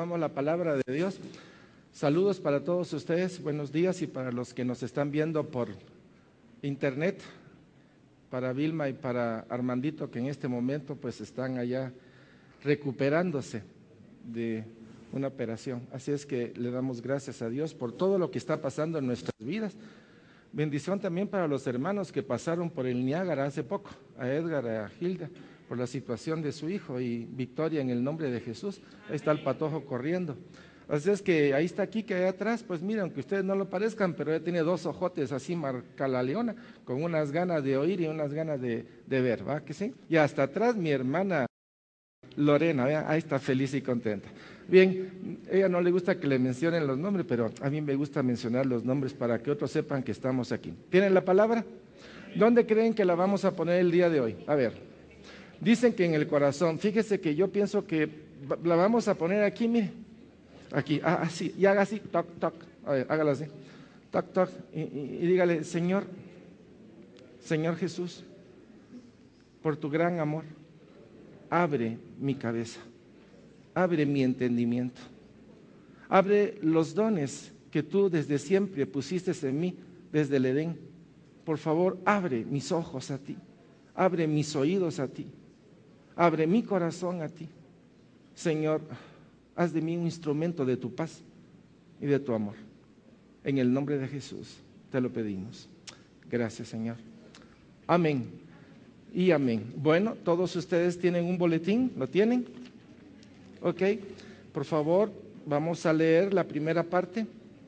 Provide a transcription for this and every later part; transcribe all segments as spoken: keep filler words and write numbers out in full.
tomamos la palabra de Dios. Saludos para todos ustedes, buenos días, y para los que nos están viendo por internet, para Vilma y para Armandito, que en este momento pues están allá recuperándose de una operación. Así es que le damos gracias a Dios por todo lo que está pasando en nuestras vidas. Bendición también para los hermanos que pasaron por el Niágara hace poco, a Edgar, a Hilda, por la situación de su hijo, y victoria en el nombre de Jesús. Ahí está el patojo corriendo. Así es que ahí está aquí, que allá atrás, pues miren, aunque ustedes no lo parezcan, pero ella tiene dos ojotes así marca la leona, con unas ganas de oír y unas ganas de, de ver, ¿va? Que sí. Y hasta atrás mi hermana Lorena, ¿vea? Ahí está feliz y contenta. Bien, a ella no le gusta que le mencionen los nombres, pero a mí me gusta mencionar los nombres para que otros sepan que estamos aquí. ¿Tienen la palabra? ¿Dónde creen que la vamos a poner el día de hoy? A ver. Dicen que en el corazón. Fíjese que yo pienso que la vamos a poner aquí, mire. Aquí, ah, así, y haga así, toc, toc. A ver, hágalo así. Toc, toc. Y, y, y dígale, Señor, Señor Jesús, por tu gran amor, abre mi cabeza, abre mi entendimiento, abre los dones que tú desde siempre pusiste en mí, desde el Edén. Por favor, abre mis ojos a ti, abre mis oídos a ti. Abre mi corazón a ti. Señor, haz de mí un instrumento de tu paz y de tu amor. En el nombre de Jesús te lo pedimos. Gracias, Señor. Amén y amén. Bueno, todos ustedes tienen un boletín, ¿lo tienen? Ok, por favor, vamos a leer la primera parte.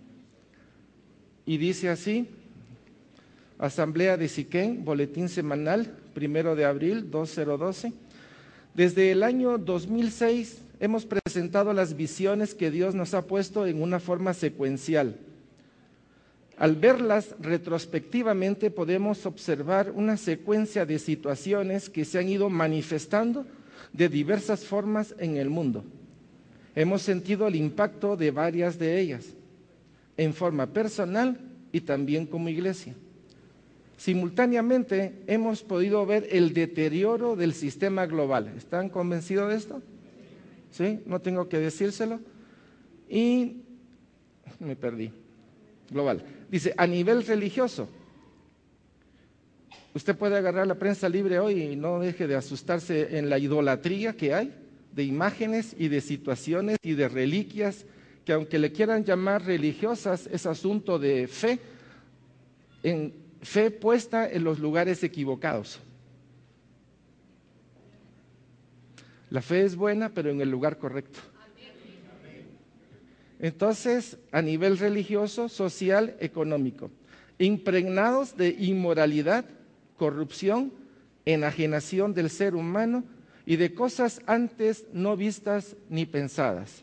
Y dice así: Asamblea de Siquén, boletín semanal, primero de abril, dos mil doce. Desde el año dos mil seis hemos presentado las visiones que Dios nos ha puesto en una forma secuencial. Al verlas retrospectivamente podemos observar una secuencia de situaciones que se han ido manifestando de diversas formas en el mundo. Hemos sentido el impacto de varias de ellas, en forma personal y también como iglesia. Simultáneamente hemos podido ver el deterioro del sistema global. ¿Están convencidos de esto? ¿Sí? No tengo que decírselo. Y me perdí. Global. Dice, a nivel religioso. Usted puede agarrar la prensa libre hoy y no deje de asustarse en la idolatría que hay, de imágenes y de situaciones y de reliquias, que aunque le quieran llamar religiosas, es asunto de fe, en fe puesta en los lugares equivocados. La fe es buena, pero en el lugar correcto. Entonces, a nivel religioso, social, económico, impregnados de inmoralidad, corrupción, enajenación del ser humano y de cosas antes no vistas ni pensadas.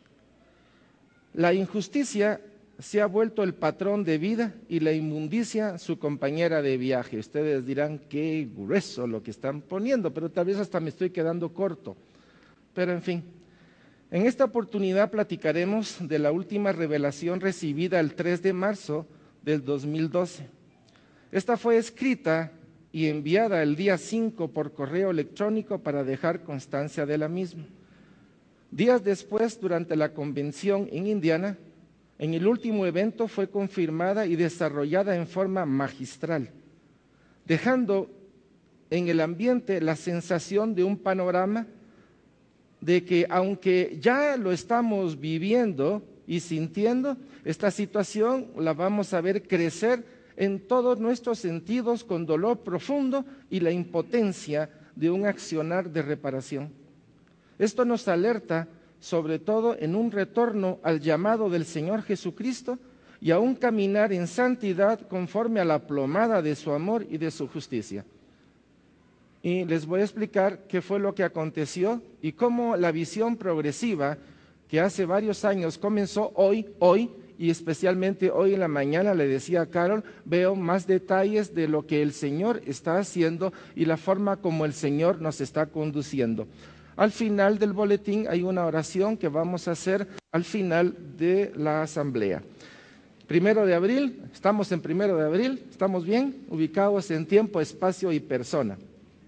La injusticia se ha vuelto el patrón de vida y la inmundicia su compañera de viaje. Ustedes dirán, qué grueso lo que están poniendo, pero tal vez hasta me estoy quedando corto. Pero en fin, en esta oportunidad platicaremos de la última revelación recibida el tres de marzo del dos mil doce. Esta fue escrita y enviada el día cinco por correo electrónico para dejar constancia de la misma. Días después, durante la convención en Indiana, en el último evento fue confirmada y desarrollada en forma magistral, dejando en el ambiente la sensación de un panorama de que, aunque ya lo estamos viviendo y sintiendo, esta situación la vamos a ver crecer en todos nuestros sentidos con dolor profundo y la impotencia de un accionar de reparación. Esto nos alerta sobre todo en un retorno al llamado del Señor Jesucristo y a un caminar en santidad conforme a la plomada de su amor y de su justicia. Y les voy a explicar qué fue lo que aconteció y cómo la visión progresiva que hace varios años comenzó hoy, hoy, y especialmente hoy en la mañana, le decía a Carol, veo más detalles de lo que el Señor está haciendo y la forma como el Señor nos está conduciendo. Al final del boletín hay una oración que vamos a hacer al final de la asamblea. Primero de abril, estamos en primero de abril, ¿estamos bien? Ubicados en tiempo, espacio y persona.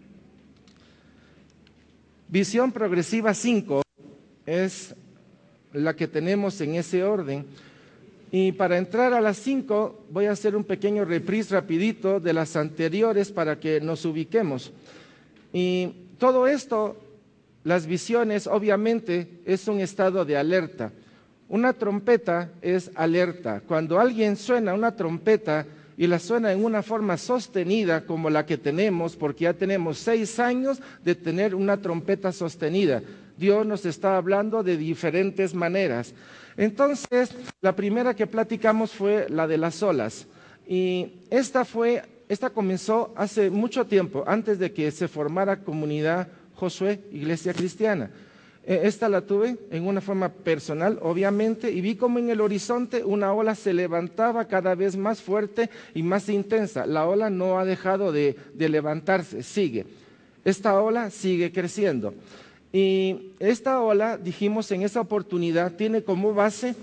Visión progresiva cinco es la que tenemos en ese orden. Y para entrar a las cinco voy a hacer un pequeño reprise rapidito de las anteriores para que nos ubiquemos. Y todo esto, las visiones, obviamente, es un estado de alerta. Una trompeta es alerta. Cuando alguien suena una trompeta y la suena en una forma sostenida como la que tenemos, porque ya tenemos seis años de tener una trompeta sostenida. Dios nos está hablando de diferentes maneras. Entonces, la primera que platicamos fue la de las olas. Y esta fue, esta comenzó hace mucho tiempo, antes de que se formara Comunidad Josué, Iglesia Cristiana. Esta la tuve en una forma personal, obviamente, y vi como en el horizonte una ola se levantaba cada vez más fuerte y más intensa. La ola no ha dejado de, de levantarse, sigue. Esta ola sigue creciendo. Y esta ola, dijimos en esa oportunidad, tiene como base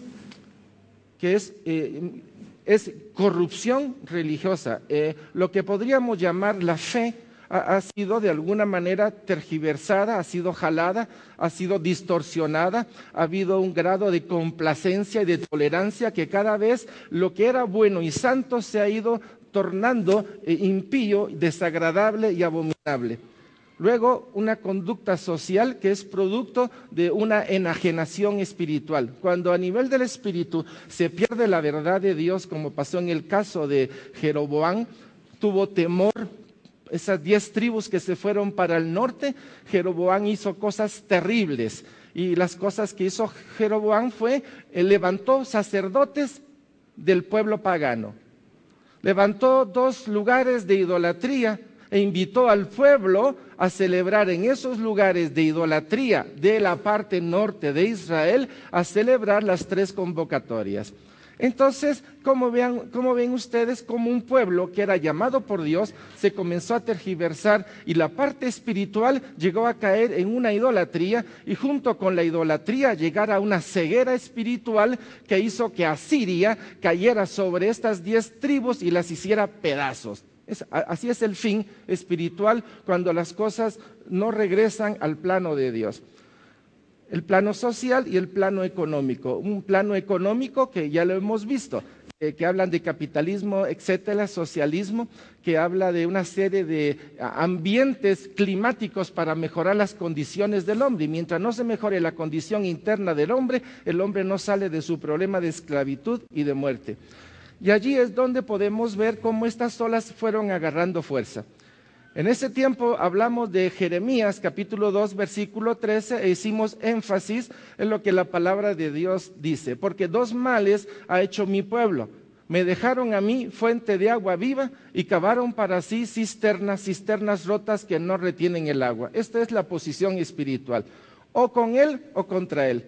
que es, eh, es corrupción religiosa. Eh, lo que podríamos llamar la fe ha, ha sido de alguna manera tergiversada, ha sido jalada, ha sido distorsionada, ha habido un grado de complacencia y de tolerancia que cada vez lo que era bueno y santo se ha ido tornando eh, impío, desagradable y abominable. Luego, una conducta social que es producto de una enajenación espiritual. Cuando a nivel del espíritu se pierde la verdad de Dios, como pasó en el caso de Jeroboam, tuvo temor, esas diez tribus que se fueron para el norte, Jeroboam hizo cosas terribles. Y las cosas que hizo Jeroboam fue, eh, levantó sacerdotes del pueblo pagano. Levantó dos lugares de idolatría e invitó al pueblo a celebrar en esos lugares de idolatría de la parte norte de Israel, a celebrar las tres convocatorias. Entonces, como vean, como ven ustedes, como un pueblo que era llamado por Dios se comenzó a tergiversar y la parte espiritual llegó a caer en una idolatría y junto con la idolatría llegar a una ceguera espiritual que hizo que Asiria cayera sobre estas diez tribus y las hiciera pedazos. Es, así es el fin espiritual cuando las cosas no regresan al plano de Dios. El plano social y el plano económico. Un plano económico que ya lo hemos visto, eh, que hablan de capitalismo, etcétera, socialismo, que habla de una serie de ambientes climáticos para mejorar las condiciones del hombre. Y mientras no se mejore la condición interna del hombre, el hombre no sale de su problema de esclavitud y de muerte. Y allí es donde podemos ver cómo estas olas fueron agarrando fuerza. En ese tiempo hablamos de Jeremías capítulo dos versículo trece e hicimos énfasis en lo que la palabra de Dios dice. Porque dos males ha hecho mi pueblo. Me dejaron a mí fuente de agua viva y cavaron para sí cisternas, cisternas rotas que no retienen el agua. Esta es la posición espiritual. O con él o contra él.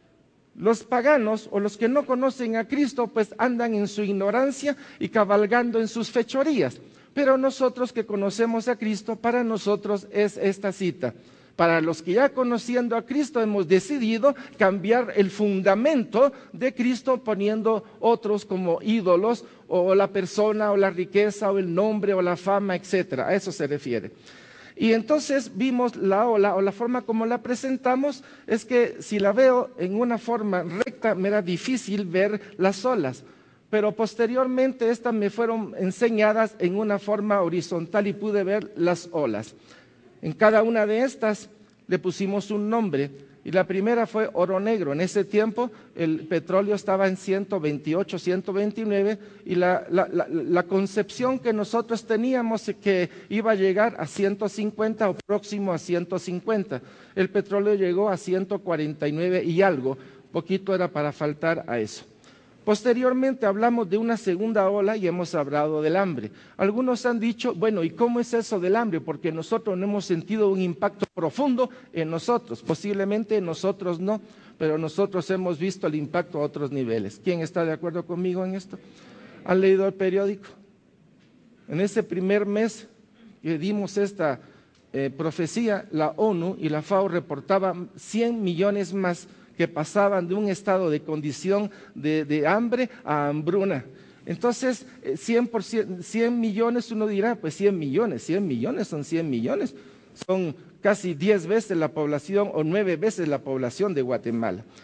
Los paganos o los que no conocen a Cristo pues andan en su ignorancia y cabalgando en sus fechorías. Pero nosotros que conocemos a Cristo, para nosotros es esta cita. Para los que ya conociendo a Cristo hemos decidido cambiar el fundamento de Cristo poniendo otros como ídolos o la persona o la riqueza o el nombre o la fama, etcétera. A eso se refiere. Y entonces vimos la ola o la forma como la presentamos es que si la veo en una forma recta me era difícil ver las olas, pero posteriormente estas me fueron enseñadas en una forma horizontal y pude ver las olas. En cada una de estas le pusimos un nombre y la primera fue oro negro. En ese tiempo el petróleo estaba en ciento veintiocho, ciento veintinueve y la, la, la, la concepción que nosotros teníamos que iba a llegar a ciento cincuenta o próximo a ciento cincuenta. El petróleo llegó a ciento cuarenta y nueve y algo, poquito era para faltar a eso. Posteriormente hablamos de una segunda ola y hemos hablado del hambre. Algunos han dicho, bueno, ¿y cómo es eso del hambre? Porque nosotros no hemos sentido un impacto profundo en nosotros. Posiblemente nosotros no, pero nosotros hemos visto el impacto a otros niveles. ¿Quién está de acuerdo conmigo en esto? ¿Han leído el periódico? En ese primer mes que dimos esta eh, profecía, la ONU y la FAO reportaban cien millones más que pasaban de un estado de condición de, de hambre a hambruna. Entonces, cien, por ciento, cien millones, uno dirá, pues cien millones, cien millones son cien millones, son casi diez veces la población o nueve veces la población de Guatemala.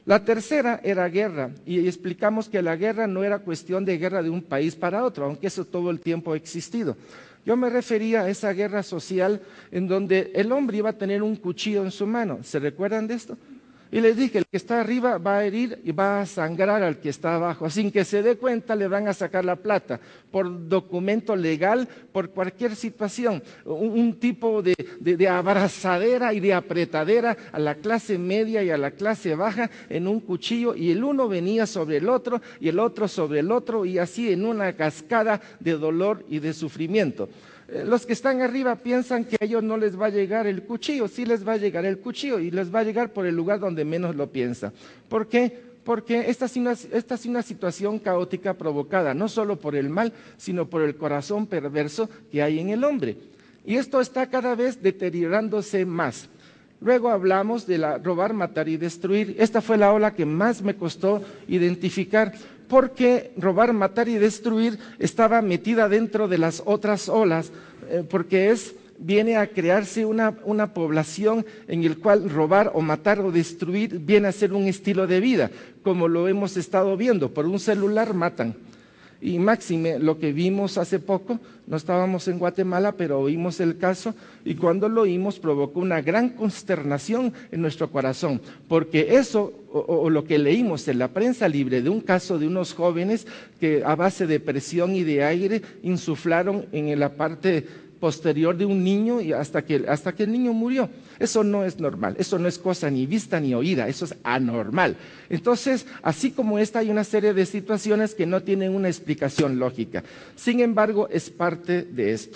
La tercera era guerra, y explicamos que la guerra no era cuestión de guerra de un país para otro, aunque eso todo el tiempo ha existido. Yo me refería a esa guerra social en donde el hombre iba a tener un cuchillo en su mano. ¿Se recuerdan de esto? Y les dije, el que está arriba va a herir y va a sangrar al que está abajo. Sin que se dé cuenta le van a sacar la plata, por documento legal, por cualquier situación. Un, un tipo de, de, de abrazadera y de apretadera a la clase media y a la clase baja en un cuchillo, y el uno venía sobre el otro y el otro sobre el otro, y así en una cascada de dolor y de sufrimiento. Los que están arriba piensan que a ellos no les va a llegar el cuchillo. Sí les va a llegar el cuchillo, y les va a llegar por el lugar donde menos lo piensa. ¿Por qué? Porque esta es una, esta es una situación caótica provocada no solo por el mal, sino por el corazón perverso que hay en el hombre. Y esto está cada vez deteriorándose más. Luego hablamos de la robar, matar y destruir. Esta fue la ola que más me costó identificar, porque robar, matar y destruir estaba metida dentro de las otras olas, eh, porque es, viene a crearse una, una población en el cual robar o matar o destruir viene a ser un estilo de vida, como lo hemos estado viendo. Por un celular matan. Y máxime, lo que vimos hace poco, no estábamos en Guatemala, pero oímos el caso, y cuando lo oímos provocó una gran consternación en nuestro corazón, porque eso, o, o lo que leímos en la prensa libre de un caso de unos jóvenes que a base de presión y de aire insuflaron en la parte posterior de un niño y hasta que, hasta que el niño murió. Eso no es normal, eso no es cosa ni vista ni oída, eso es anormal. Entonces, así como esta, hay una serie de situaciones que no tienen una explicación lógica. Sin embargo, es parte de esto.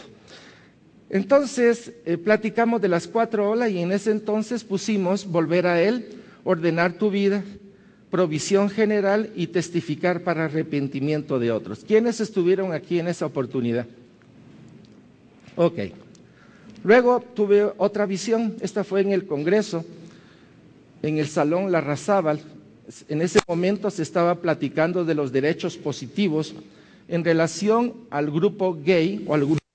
Entonces, eh, platicamos de las cuatro olas, y en ese entonces pusimos volver a Él, ordenar tu vida, provisión general y testificar para arrepentimiento de otros. ¿Quiénes estuvieron aquí en esa oportunidad? Ok. Luego tuve otra visión, esta fue en el Congreso, en el Salón Larrazábal. En ese momento se estaba platicando de los derechos positivos en relación al grupo gay o al grupo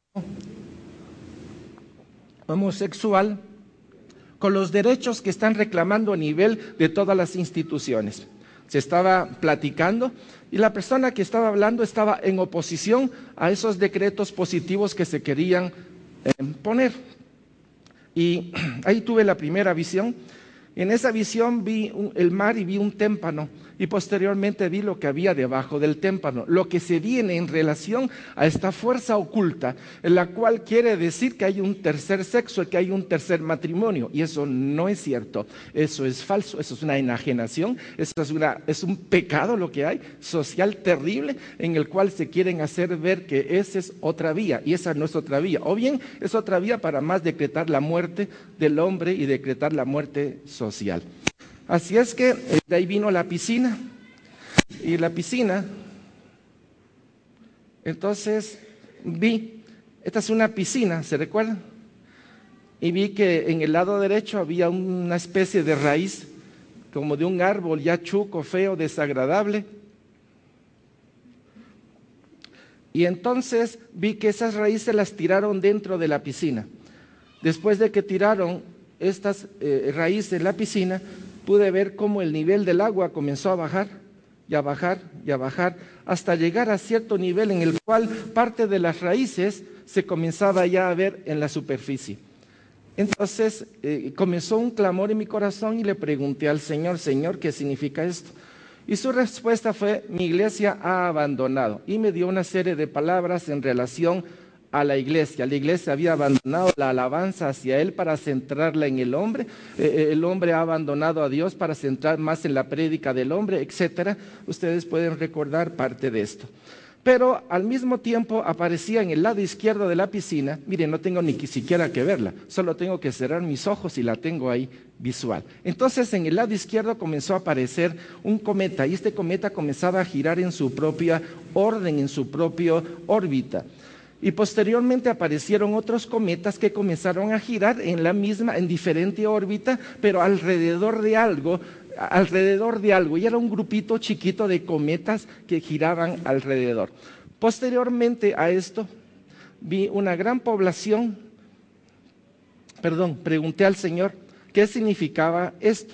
homosexual, con los derechos que están reclamando a nivel de todas las instituciones. Se estaba platicando y la persona que estaba hablando estaba en oposición a esos decretos positivos que se querían eh, poner. Y ahí tuve la primera visión. En esa visión vi un, el mar y vi un témpano, y posteriormente vi lo que había debajo del témpano, lo que se viene en relación a esta fuerza oculta, en la cual quiere decir que hay un tercer sexo, que hay un tercer matrimonio, y eso no es cierto, eso es falso, eso es una enajenación, eso es, una, es un pecado lo que hay, social terrible, en el cual se quieren hacer ver que esa es otra vía, y esa no es otra vía, o bien es otra vía para más decretar la muerte del hombre y decretar la muerte social. Así es que de ahí vino la piscina, y la piscina, entonces vi, esta es una piscina, ¿se recuerdan? Y vi que en el lado derecho había una especie de raíz, como de un árbol ya chuco, feo, desagradable. Y entonces vi que esas raíces las tiraron dentro de la piscina. Después de que tiraron estas eh, raíces en la piscina, pude ver cómo el nivel del agua comenzó a bajar, y a bajar, y a bajar, hasta llegar a cierto nivel en el cual parte de las raíces se comenzaba ya a ver en la superficie. Entonces eh, comenzó un clamor en mi corazón y le pregunté al Señor, Señor, ¿qué significa esto? Y su respuesta fue, mi iglesia ha abandonado. Y me dio una serie de palabras en relación a la iglesia. La iglesia había abandonado la alabanza hacia Él para centrarla en el hombre. Eh, el hombre ha abandonado a Dios para centrar más en la prédica del hombre, etcétera. Ustedes pueden recordar parte de esto. Pero al mismo tiempo aparecía en el lado izquierdo de la piscina, miren, no tengo ni siquiera que verla, solo tengo que cerrar mis ojos y la tengo ahí visual. Entonces en el lado izquierdo comenzó a aparecer un cometa, y este cometa comenzaba a girar en su propia orden, en su propia órbita. Y posteriormente aparecieron otros cometas que comenzaron a girar en la misma, en diferente órbita, pero alrededor de algo, alrededor de algo, y era un grupito chiquito de cometas que giraban alrededor. Posteriormente a esto, vi una gran población, perdón, pregunté al Señor qué significaba esto,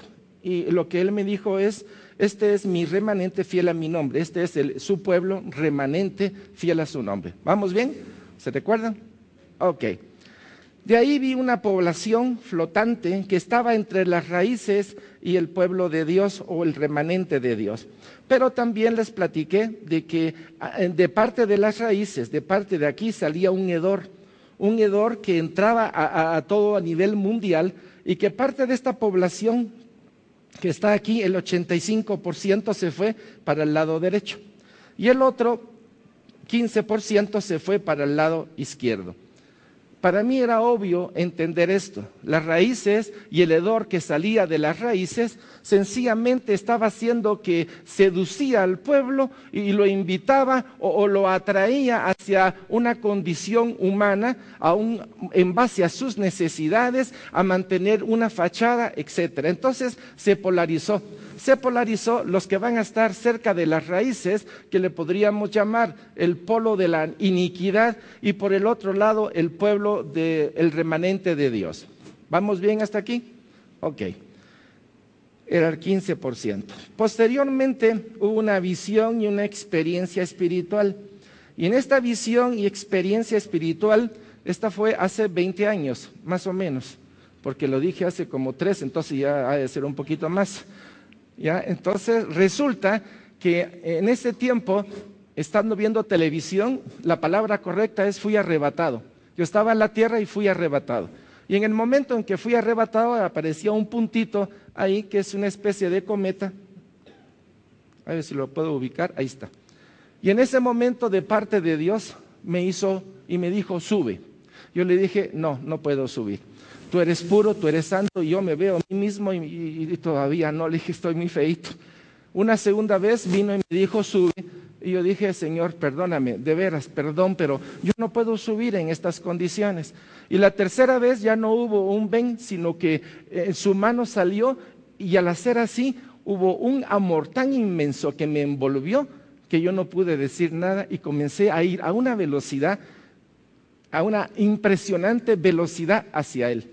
y lo que él me dijo es, este es mi remanente fiel a mi nombre, este es el, su pueblo remanente fiel a su nombre. ¿Vamos bien? ¿Se recuerdan? Ok. De ahí vi una población flotante que estaba entre las raíces y el pueblo de Dios o el remanente de Dios. Pero también les platiqué de que de parte de las raíces, de parte de aquí salía un hedor, un hedor que entraba a, a, a todo a nivel mundial y que parte de esta población que está aquí, el ochenta y cinco por ciento se fue para el lado derecho y el otro quince por ciento se fue para el lado izquierdo. Para mí era obvio entender esto. Las raíces y el hedor que salía de las raíces sencillamente estaba haciendo que seducía al pueblo y lo invitaba o, o lo atraía hacia una condición humana, a un, en base a sus necesidades, a mantener una fachada, etcétera. Entonces se polarizó. Se polarizó los que van a estar cerca de las raíces, que le podríamos llamar el polo de la iniquidad, y por el otro lado el pueblo del remanente de Dios. ¿Vamos bien hasta aquí? Ok. Era el quince por ciento. Posteriormente hubo una visión y una experiencia espiritual. Y en esta visión y experiencia espiritual, esta fue hace veinte años, más o menos, porque lo dije hace como tres, entonces ya ha de ser un poquito más. ¿Ya? Entonces resulta que en ese tiempo, estando viendo televisión, la palabra correcta es fui arrebatado. Yo estaba en la tierra y fui arrebatado. Y en el momento en que fui arrebatado aparecía un puntito ahí que es una especie de cometa. A ver si lo puedo ubicar, ahí está. Y en ese momento de parte de Dios me hizo y me dijo sube. Yo le dije no, no puedo subir. Tú eres puro, tú eres santo, y yo me veo a mí mismo y, y, y todavía no, le dije, estoy muy feíto. Una segunda vez vino y me dijo, sube, y yo dije, Señor, perdóname, de veras, perdón, pero yo no puedo subir en estas condiciones. Y la tercera vez ya no hubo un ven, sino que en su mano salió, y al hacer así, hubo un amor tan inmenso que me envolvió, que yo no pude decir nada, y comencé a ir a una velocidad, a una impresionante velocidad hacia Él.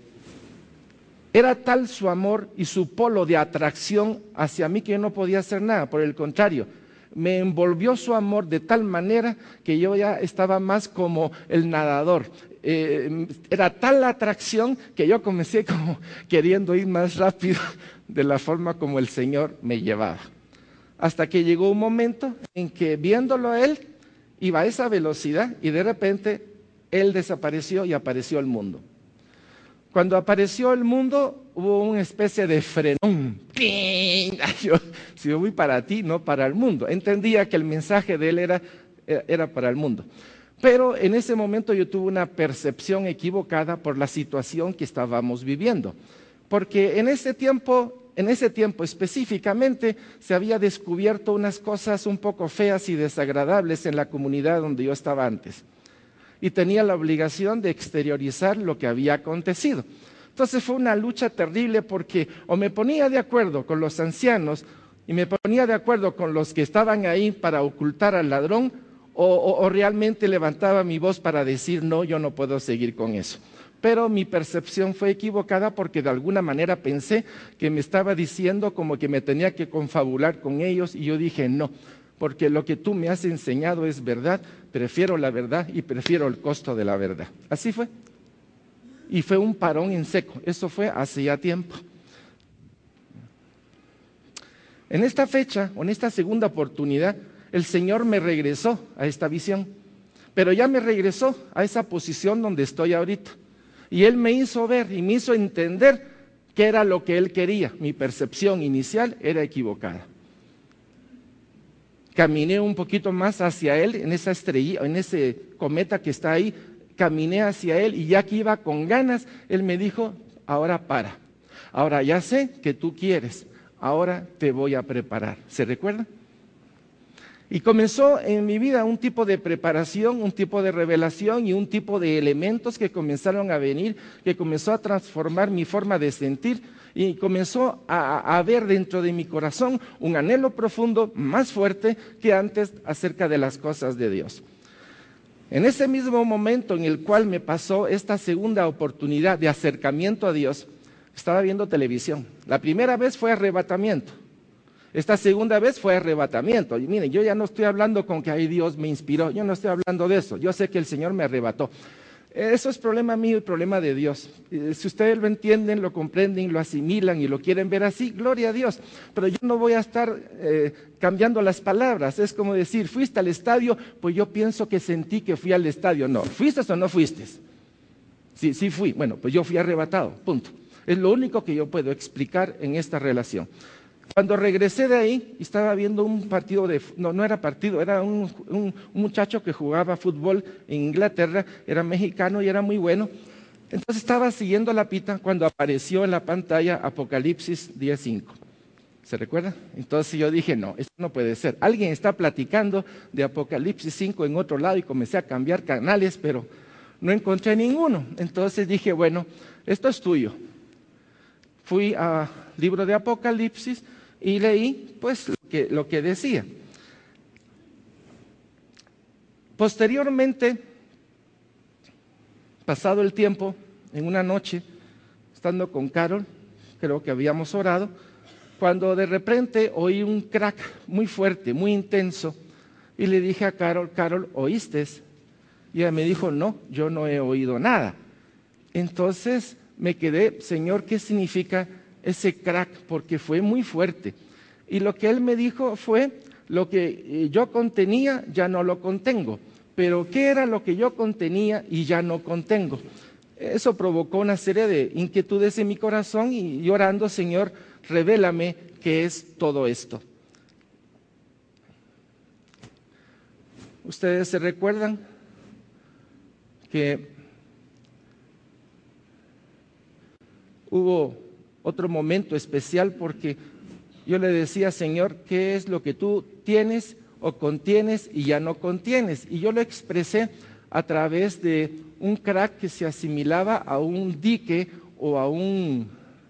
Era tal su amor y su polo de atracción hacia mí que yo no podía hacer nada. Por el contrario, me envolvió su amor de tal manera que yo ya estaba más como el nadador. Eh, era tal la atracción que yo comencé como queriendo ir más rápido de la forma como el Señor me llevaba. Hasta que llegó un momento en que viéndolo a Él, iba a esa velocidad y de repente Él desapareció y apareció el mundo. Cuando apareció el mundo, hubo una especie de frenón. Yo, si yo voy para ti, no para el mundo. Entendía que el mensaje de él era, era para el mundo. Pero en ese momento yo tuve una percepción equivocada por la situación que estábamos viviendo. Porque en ese tiempo, en ese tiempo específicamente, se había descubierto unas cosas un poco feas y desagradables en la comunidad donde yo estaba antes. Y tenía la obligación de exteriorizar lo que había acontecido. Entonces fue una lucha terrible porque o me ponía de acuerdo con los ancianos y me ponía de acuerdo con los que estaban ahí para ocultar al ladrón o, o, o realmente levantaba mi voz para decir no, yo no puedo seguir con eso. Pero mi percepción fue equivocada porque de alguna manera pensé que me estaba diciendo como que me tenía que confabular con ellos y yo dije no. Porque lo que tú me has enseñado es verdad, prefiero la verdad y prefiero el costo de la verdad. Así fue. Y fue un parón en seco, eso fue hace ya tiempo. En esta fecha, o en esta segunda oportunidad, el Señor me regresó a esta visión, pero ya me regresó a esa posición donde estoy ahorita. Y Él me hizo ver y me hizo entender qué era lo que Él quería. Mi percepción inicial era equivocada. Caminé un poquito más hacia Él, en esa estrella, en ese cometa que está ahí, caminé hacia Él y ya que iba con ganas, Él me dijo, ahora para, ahora ya sé que tú quieres, ahora te voy a preparar. ¿Se recuerda? Y comenzó en mi vida un tipo de preparación, un tipo de revelación y un tipo de elementos que comenzaron a venir, que comenzó a transformar mi forma de sentir y comenzó a, a ver dentro de mi corazón un anhelo profundo más fuerte que antes acerca de las cosas de Dios. En ese mismo momento en el cual me pasó esta segunda oportunidad de acercamiento a Dios, Estaba viendo televisión. La primera vez fue arrebatamiento. Esta segunda vez fue arrebatamiento. Y miren, yo ya no estoy hablando con que ahí Dios me inspiró. Yo no estoy hablando de eso. Yo sé que el Señor me arrebató. Eso es problema mío y problema de Dios. Si ustedes lo entienden, lo comprenden, lo asimilan y lo quieren ver así, gloria a Dios. Pero yo no voy a estar eh, cambiando las palabras. Es como decir, ¿fuiste al estadio? Pues yo pienso que sentí que fui al estadio. No, ¿fuiste o no fuiste? Sí, sí fui. Bueno, pues yo fui arrebatado, punto. Es lo único que yo puedo explicar en esta relación. Cuando regresé de ahí, estaba viendo un partido de... No, no era partido, era un, un, un muchacho que jugaba fútbol en Inglaterra, era mexicano y era muy bueno. Entonces estaba siguiendo la pita cuando apareció en la pantalla Apocalipsis diez cinco. ¿Se recuerda? Entonces yo dije, no, esto no puede ser. Alguien está platicando de Apocalipsis cinco en otro lado y comencé a cambiar canales, pero no encontré ninguno. Entonces dije, bueno, esto es tuyo. Fui al libro de Apocalipsis y leí pues lo que, lo que decía. Posteriormente, pasado el tiempo, en una noche, estando con Carol, creo que habíamos orado, cuando de repente oí un crack muy fuerte, muy intenso, y le dije a Carol, Carol, ¿oíste? Y ella me dijo, no, yo no he oído nada. Entonces me quedé, Señor, ¿qué significa ese crack? Porque fue muy fuerte. Y lo que él me dijo fue, lo que yo contenía ya no lo contengo. Pero ¿qué era lo que yo contenía y ya no contengo? Eso provocó una serie de inquietudes en mi corazón y llorando, Señor, revélame qué es todo esto. ¿Ustedes se recuerdan que hubo otro momento especial porque yo le decía, Señor, ¿qué es lo que tú tienes o contienes y ya no contienes? Y yo lo expresé a través de un crack que se asimilaba a un dique o a un,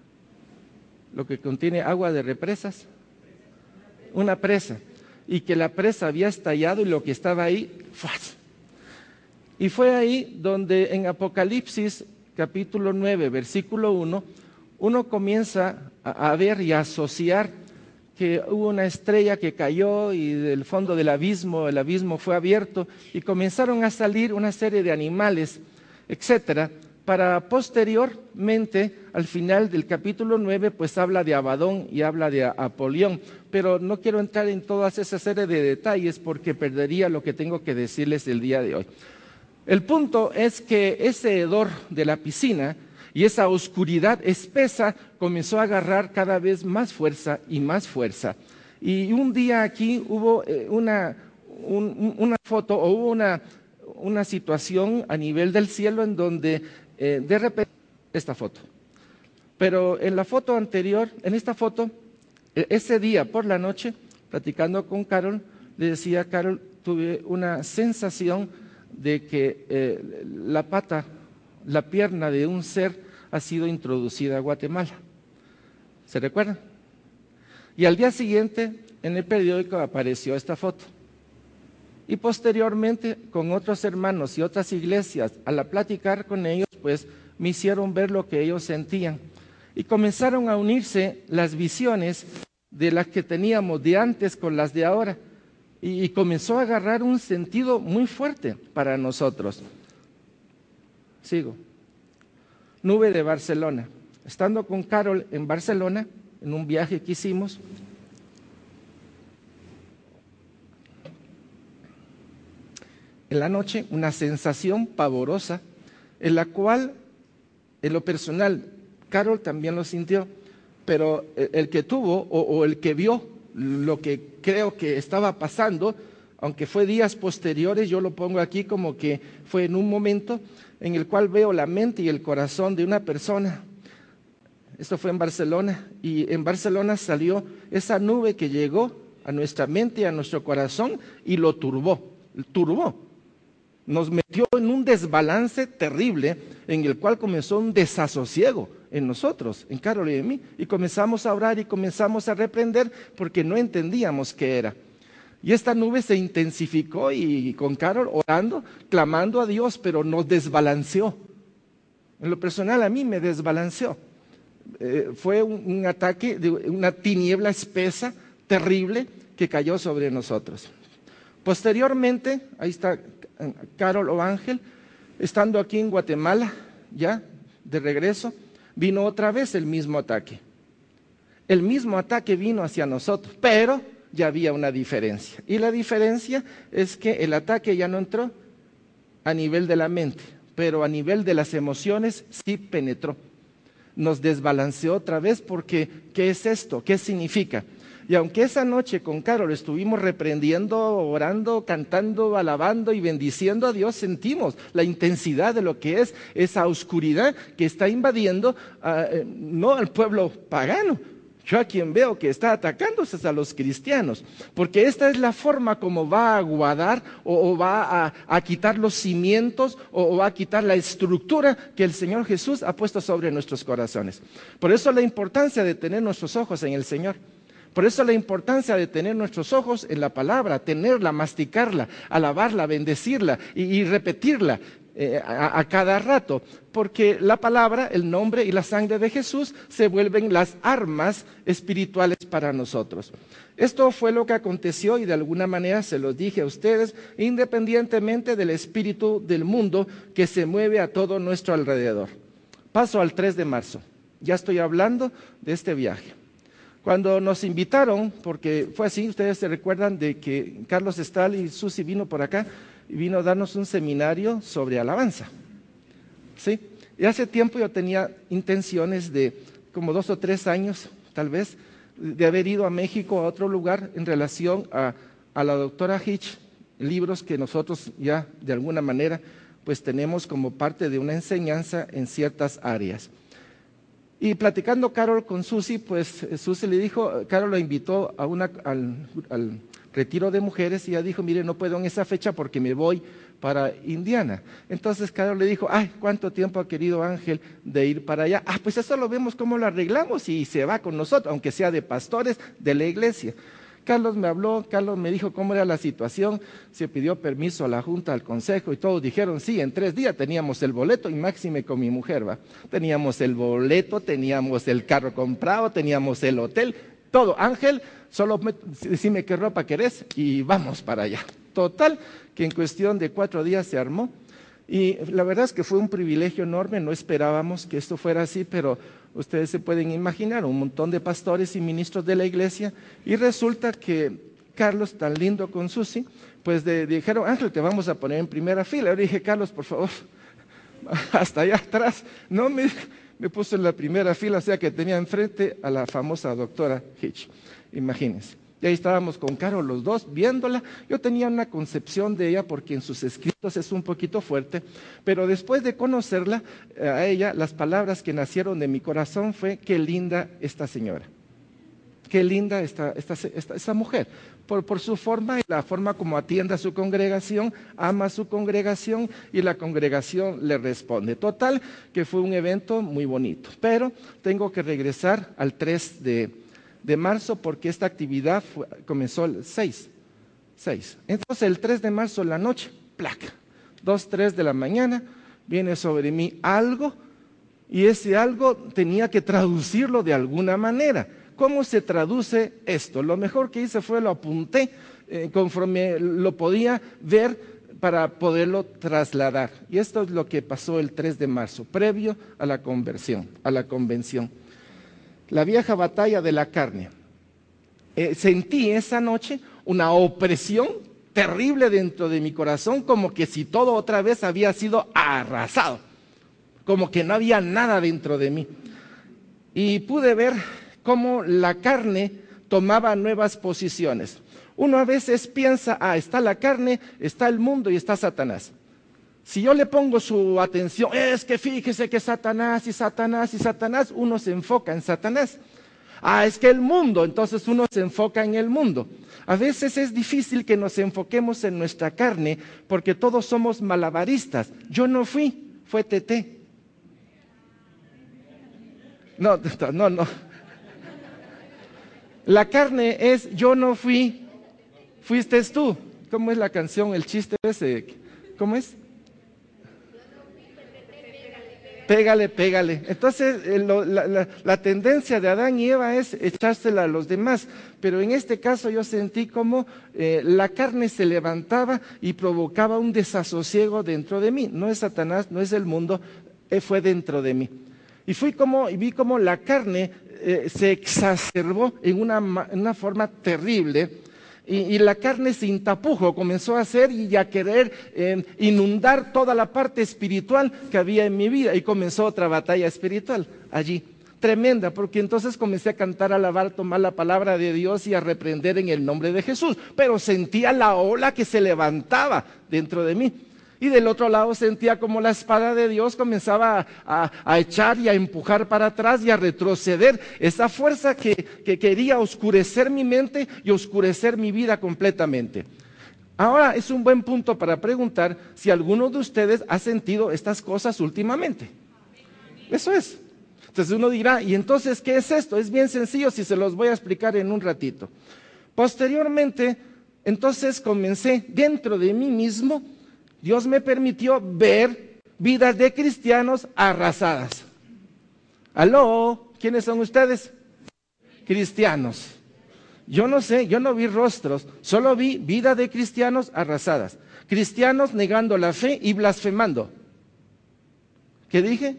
lo que contiene agua de represas, una presa, y que la presa había estallado y lo que estaba ahí, ¡fuas! Y fue ahí donde en Apocalipsis capítulo nueve, versículo uno, uno comienza a, a ver y a asociar que hubo una estrella que cayó y del fondo del abismo, el abismo fue abierto y comenzaron a salir una serie de animales, etcétera, para posteriormente, al final del capítulo nueve, pues habla de Abadón y habla de Apolión, pero no quiero entrar en todas esa serie de detalles porque perdería lo que tengo que decirles el día de hoy. El punto es que ese hedor de la piscina y esa oscuridad espesa comenzó a agarrar cada vez más fuerza y más fuerza. Y un día aquí hubo eh, una, un, una foto o hubo una, una situación a nivel del cielo en donde eh, de repente, esta foto. Pero en la foto anterior, en esta foto, eh, ese día por la noche, platicando con Carol, le decía a Carol, tuve una sensación de que eh, la pata, la pierna de un ser ha sido introducida a Guatemala. ¿Se recuerdan? Y al día siguiente en el periódico apareció esta foto. Y posteriormente con otros hermanos y otras iglesias, al platicar con ellos, pues me hicieron ver lo que ellos sentían. Y comenzaron a unirse las visiones de las que teníamos de antes con las de ahora. Y, y comenzó a agarrar un sentido muy fuerte para nosotros. Sigo. Nube de Barcelona. Estando con Carol en Barcelona, en un viaje que hicimos, en la noche, una sensación pavorosa, en la cual, en lo personal, Carol también lo sintió, pero el que tuvo o, o el que vio lo que creo que estaba pasando, aunque fue días posteriores, yo lo pongo aquí como que fue en un momento en el cual veo la mente y el corazón de una persona. Esto fue en Barcelona, y en Barcelona salió esa nube que llegó a nuestra mente y a nuestro corazón y lo turbó, turbó. Nos metió en un desbalance terrible en el cual comenzó un desasosiego en nosotros, en Carol y en mí, y comenzamos a orar y comenzamos a reprender porque no entendíamos qué era. Y esta nube se intensificó y con Carol orando, clamando a Dios, pero nos desbalanceó. En lo personal a mí me desbalanceó. Eh, fue un, un ataque, de una tiniebla espesa, terrible, que cayó sobre nosotros. Posteriormente, ahí está Carol o Ángel, estando aquí en Guatemala, ya de regreso, vino otra vez el mismo ataque. El mismo ataque vino hacia nosotros, pero ya había una diferencia. Y la diferencia es que el ataque ya no entró a nivel de la mente, pero a nivel de las emociones sí penetró. Nos desbalanceó otra vez porque, ¿qué es esto? ¿Qué significa? Y aunque esa noche con Carol estuvimos reprendiendo, orando, cantando, alabando y bendiciendo a Dios, sentimos la intensidad de lo que es esa oscuridad que está invadiendo uh, no al pueblo pagano. Yo a quien veo que está atacándose es a los cristianos, porque esta es la forma como va a aguadar o, o va a, a quitar los cimientos o, o va a quitar la estructura que el Señor Jesús ha puesto sobre nuestros corazones. Por eso la importancia de tener nuestros ojos en el Señor. Por eso la importancia de tener nuestros ojos en la palabra, tenerla, masticarla, alabarla, bendecirla y, y repetirla eh, a, a cada rato. Porque la palabra, el nombre y la sangre de Jesús se vuelven las armas espirituales para nosotros. Esto fue lo que aconteció y de alguna manera se los dije a ustedes, independientemente del espíritu del mundo que se mueve a todo nuestro alrededor. Paso al tres de marzo. Ya estoy hablando de este viaje. Cuando nos invitaron, porque fue así, ustedes se recuerdan de que Carlos Estal y Susi vino por acá y vino a darnos un seminario sobre alabanza. ¿Sí? Y hace tiempo yo tenía intenciones de, como dos o tres años, tal vez, de haber ido a México, a otro lugar, en relación a, a la doctora Hitch, libros que nosotros ya, de alguna manera, pues tenemos como parte de una enseñanza en ciertas áreas. Y platicando Carol con Susi, pues Susi le dijo, Carol la invitó a una, al, al retiro de mujeres y ella dijo, mire, no puedo en esa fecha porque me voy para Indiana. Entonces Carol le dijo, ay, ¿cuánto tiempo ha querido Ángel de ir para allá? Ah, pues eso lo vemos cómo lo arreglamos y se va con nosotros, aunque sea de pastores de la iglesia. Carlos me habló, Carlos me dijo cómo era la situación, se pidió permiso a la junta, al consejo y todos dijeron sí, en tres días teníamos el boleto y máxime con mi mujer, ¿va? Teníamos el boleto, teníamos el carro comprado, teníamos el hotel, todo. Ángel, solo me, decime qué ropa querés y vamos para allá. Total, que en cuestión de cuatro días se armó. Y la verdad es que fue un privilegio enorme, no esperábamos que esto fuera así, pero ustedes se pueden imaginar, un montón de pastores y ministros de la iglesia, y resulta que Carlos, tan lindo con Susi, pues de, dijeron, Ángel, te vamos a poner en primera fila. Yo dije, Carlos, por favor, hasta allá atrás. No, me, me puso en la primera fila, o sea que tenía enfrente a la famosa doctora Hitch, imagínense. Y ahí estábamos con Carol los dos viéndola. Yo tenía una concepción de ella porque en sus escritos es un poquito fuerte, pero después de conocerla a ella, las palabras que nacieron de mi corazón fue, qué linda esta señora, qué linda esta, esta, esta, esta mujer, por, por su forma y la forma como atiende a su congregación, ama a su congregación y la congregación le responde. Total, que fue un evento muy bonito, pero tengo que regresar al tres de de marzo porque esta actividad fue, comenzó el seis, seis. Entonces el tres de marzo en la noche, placa, dos, tres de la mañana, viene sobre mí algo y ese algo tenía que traducirlo de alguna manera. ¿Cómo se traduce esto? Lo mejor que hice fue lo apunté eh, conforme lo podía ver para poderlo trasladar. Y esto es lo que pasó el tres de marzo, previo a la conversión, a la convención. La vieja batalla de la carne. Eh, sentí esa noche una opresión terrible dentro de mi corazón, como que si todo otra vez había sido arrasado, como que no había nada dentro de mí. Y pude ver cómo la carne tomaba nuevas posiciones. Uno a veces piensa, ah, está la carne, está el mundo y está Satanás. Si yo le pongo su atención, es que fíjese que Satanás y Satanás y Satanás, uno se enfoca en Satanás. Ah, es que el mundo, entonces uno se enfoca en el mundo. A veces es difícil que nos enfoquemos en nuestra carne porque todos somos malabaristas. Yo no fui, fue Tete. No, no, no. La carne es yo no fui, fuiste tú. ¿Cómo es la canción, el chiste ese? ¿Cómo es? Pégale, pégale. Entonces, eh, lo, la, la, la tendencia de Adán y Eva es echársela a los demás. Pero en este caso yo sentí como eh, la carne se levantaba y provocaba un desasosiego dentro de mí. No es Satanás, no es el mundo, eh, fue dentro de mí. Y fui como, y vi como la carne eh, se exacerbó en una, en una forma terrible. Y, y la carne sin tapujo comenzó a hacer y a querer eh, inundar toda la parte espiritual que había en mi vida. Y comenzó otra batalla espiritual allí, tremenda, porque entonces comencé a cantar, a alabar, tomar la palabra de Dios y a reprender en el nombre de Jesús. Pero sentía la ola que se levantaba dentro de mí. Y del otro lado sentía como la espada de Dios comenzaba a, a, a echar y a empujar para atrás y a retroceder. Esa fuerza que, que quería oscurecer mi mente y oscurecer mi vida completamente. Ahora es un buen punto para preguntar si alguno de ustedes ha sentido estas cosas últimamente. Eso es. Entonces uno dirá, ¿y entonces qué es esto? Es bien sencillo, si se los voy a explicar en un ratito. Posteriormente, entonces comencé dentro de mí mismo. Dios me permitió ver vidas de cristianos arrasadas. ¿Aló? ¿Quiénes son ustedes? Cristianos. Yo no sé, yo no vi rostros, solo vi vida de cristianos arrasadas. Cristianos negando la fe y blasfemando. ¿Qué dije?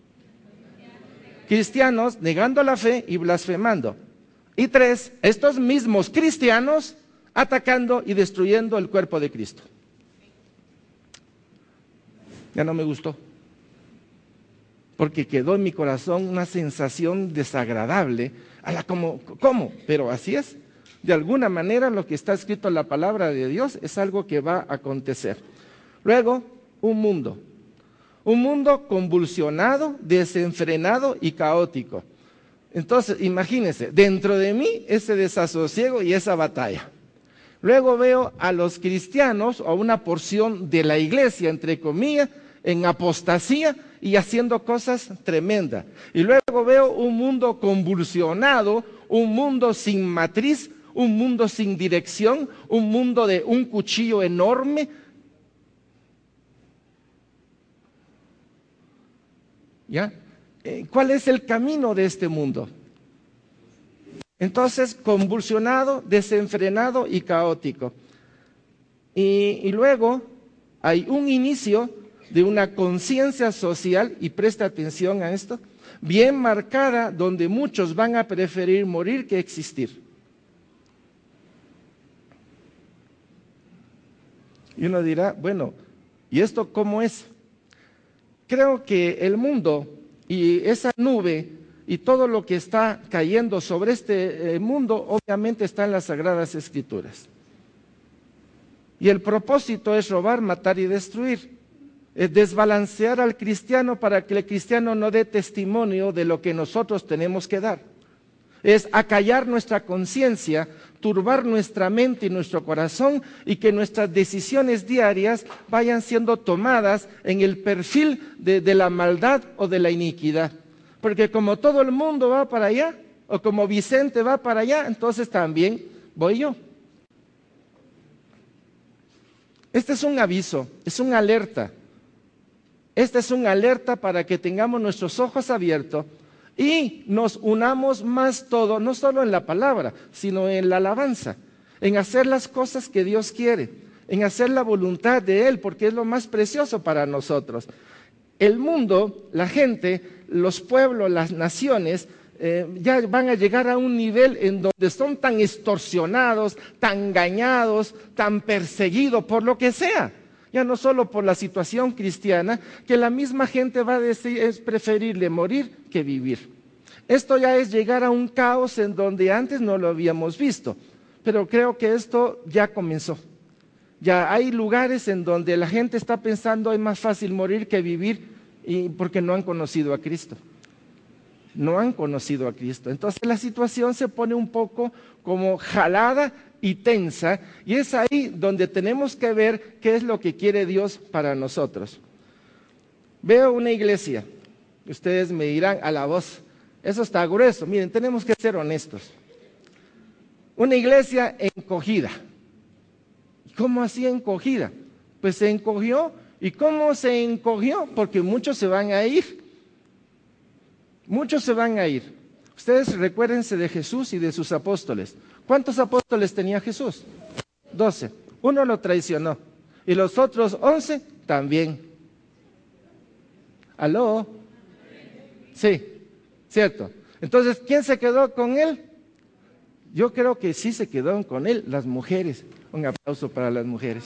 Cristianos negando la fe y blasfemando. Y tres, estos mismos cristianos atacando y destruyendo el cuerpo de Cristo. Ya no me gustó, porque quedó en mi corazón una sensación desagradable. A la, ¿cómo, ¿Cómo? Pero así es. De alguna manera lo que está escrito en la palabra de Dios es algo que va a acontecer. Luego, un mundo. Un mundo convulsionado, desenfrenado y caótico. Entonces, imagínense, dentro de mí ese desasosiego y esa batalla. Luego veo a los cristianos, o a una porción de la iglesia, entre comillas, en apostasía y haciendo cosas tremendas. Y luego veo un mundo convulsionado, un mundo sin matriz, un mundo sin dirección, un mundo de un cuchillo enorme. ¿Ya? ¿Cuál es el camino de este mundo? Entonces, convulsionado, desenfrenado y caótico. Y, y luego hay un inicio de una conciencia social, y presta atención a esto, bien marcada, donde muchos van a preferir morir que existir. Y uno dirá, bueno, ¿y esto cómo es? Creo que el mundo y esa nube y todo lo que está cayendo sobre este eh, mundo, obviamente está en las Sagradas Escrituras. Y el propósito es robar, matar y destruir. Es desbalancear al cristiano para que el cristiano no dé testimonio de lo que nosotros tenemos que dar. Es acallar nuestra conciencia, turbar nuestra mente y nuestro corazón, y que nuestras decisiones diarias vayan siendo tomadas en el perfil de, de la maldad o de la iniquidad. Porque como todo el mundo va para allá, o como Vicente va para allá, entonces también voy yo. Este es un aviso, es una alerta. Esta es una alerta para que tengamos nuestros ojos abiertos y nos unamos más todo, no solo en la palabra, sino en la alabanza, en hacer las cosas que Dios quiere, en hacer la voluntad de Él, porque es lo más precioso para nosotros. El mundo, la gente, los pueblos, las naciones, eh, ya van a llegar a un nivel en donde son tan extorsionados, tan engañados, tan perseguidos por lo que sea. Ya no solo por la situación cristiana, que la misma gente va a decir es preferible morir que vivir. Esto ya es llegar a un caos en donde antes no lo habíamos visto, pero creo que esto ya comenzó. Ya hay lugares en donde la gente está pensando es más fácil morir que vivir, y porque no han conocido a Cristo. No han conocido a Cristo. Entonces la situación se pone un poco como jalada y tensa, y es ahí donde tenemos que ver qué es lo que quiere Dios para nosotros. Veo una iglesia, ustedes me dirán a la voz, eso está grueso. Miren, tenemos que ser honestos. Una iglesia encogida. ¿Cómo así encogida? Pues se encogió. ¿Y cómo se encogió? Porque muchos se van a ir. Muchos se van a ir. Ustedes recuérdense de Jesús y de sus apóstoles. ¿Cuántos apóstoles tenía Jesús? Doce. Uno lo traicionó. Y los otros once también. ¿Aló? Sí, cierto. Entonces, ¿quién se quedó con él? Yo creo que sí se quedaron con él las mujeres. Un aplauso para las mujeres.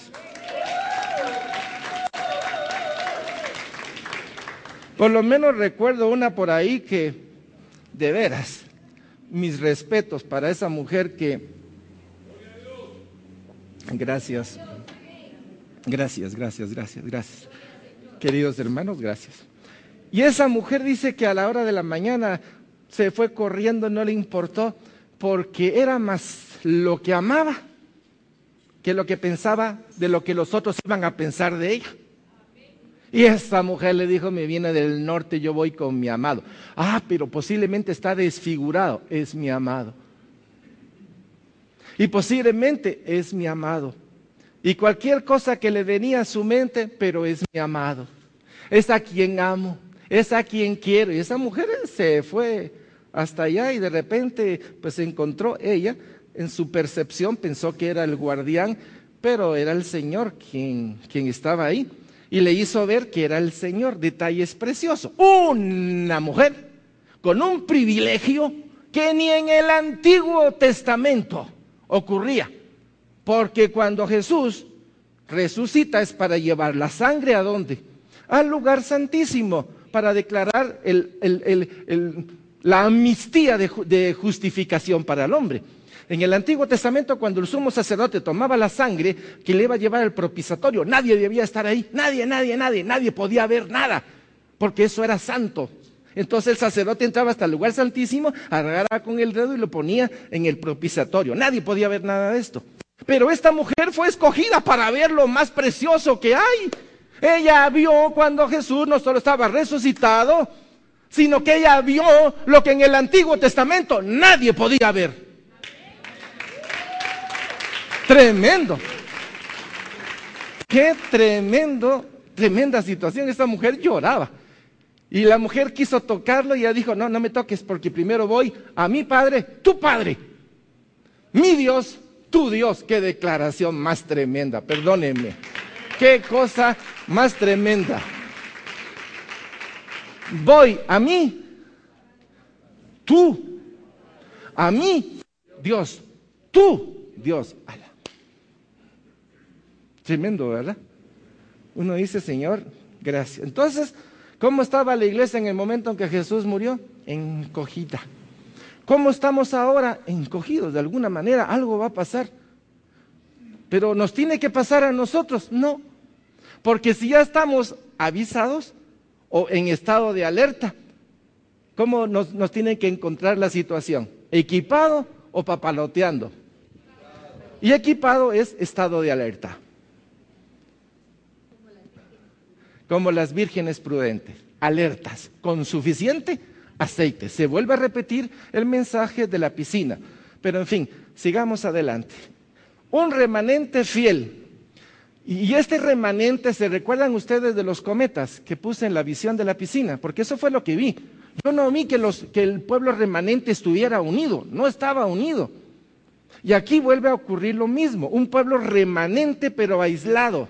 Por lo menos recuerdo una por ahí que, de veras, mis respetos para esa mujer que... Gracias. Gracias, gracias, gracias, gracias. Queridos hermanos, gracias. Y esa mujer dice que a la hora de la mañana se fue corriendo, no le importó, porque era más lo que amaba que lo que pensaba de lo que los otros iban a pensar de ella. Y esta mujer le dijo, me viene del norte, yo voy con mi amado. Ah, pero posiblemente está desfigurado, es mi amado. Y posiblemente es mi amado. Y cualquier cosa que le venía a su mente, pero es mi amado. Es a quien amo, es a quien quiero. Y esa mujer se fue hasta allá y de repente pues se encontró ella, en su percepción pensó que era el guardián, pero era el Señor quien, quien estaba ahí. Y le hizo ver que era el Señor. Detalles preciosos. Una mujer con un privilegio que ni en el Antiguo Testamento ocurría. Porque cuando Jesús resucita es para llevar la sangre ¿a dónde? Al lugar santísimo, para declarar el, el, el, el, la amnistía de, de justificación para el hombre. En el Antiguo Testamento, cuando el sumo sacerdote tomaba la sangre que le iba a llevar al propiciatorio, nadie debía estar ahí, nadie, nadie, nadie, nadie podía ver nada, porque eso era santo. Entonces el sacerdote entraba hasta el lugar santísimo, agarraba con el dedo y lo ponía en el propiciatorio. Nadie podía ver nada de esto. Pero esta mujer fue escogida para ver lo más precioso que hay. Ella vio cuando Jesús no solo estaba resucitado, sino que ella vio lo que en el Antiguo Testamento nadie podía ver. Tremendo. Qué tremendo, tremenda situación. Esta mujer lloraba. Y la mujer quiso tocarlo y ella dijo, no, no me toques porque primero voy a mi Padre, tu Padre. Mi Dios, tu Dios. Qué declaración más tremenda, perdónenme. Qué cosa más tremenda. Voy a mí, tú, a mí, Dios, tú, Dios. Tremendo, ¿verdad? Uno dice, Señor, gracias. Entonces, ¿cómo estaba la iglesia en el momento en que Jesús murió? Encogida. ¿Cómo estamos ahora? Encogidos. De alguna manera algo va a pasar. Pero ¿nos tiene que pasar a nosotros? No. Porque si ya estamos avisados o en estado de alerta, ¿cómo nos, nos tiene que encontrar la situación? ¿Equipado o papaloteando? Y equipado es estado de alerta. Como las vírgenes prudentes, alertas, con suficiente aceite. Se vuelve a repetir el mensaje de la piscina. Pero en fin, sigamos adelante. Un remanente fiel. Y este remanente, ¿se recuerdan ustedes de los cometas que puse en la visión de la piscina? Porque eso fue lo que vi. Yo no vi que, los, que el pueblo remanente estuviera unido, no estaba unido. Y aquí vuelve a ocurrir lo mismo, un pueblo remanente pero aislado.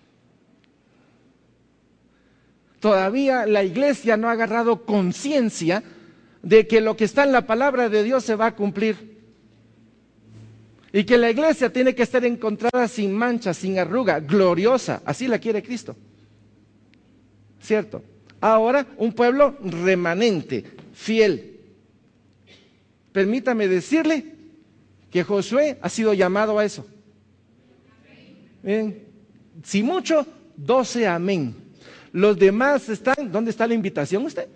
Todavía la iglesia no ha agarrado conciencia de que lo que está en la palabra de Dios se va a cumplir. Y que la iglesia tiene que estar encontrada sin mancha, sin arruga, gloriosa. Así la quiere Cristo. ¿Cierto? Ahora, un pueblo remanente, fiel. Permítame decirle que Josué ha sido llamado a eso. Bien, si mucho, doce amén. Los demás están, ¿dónde está la invitación usted?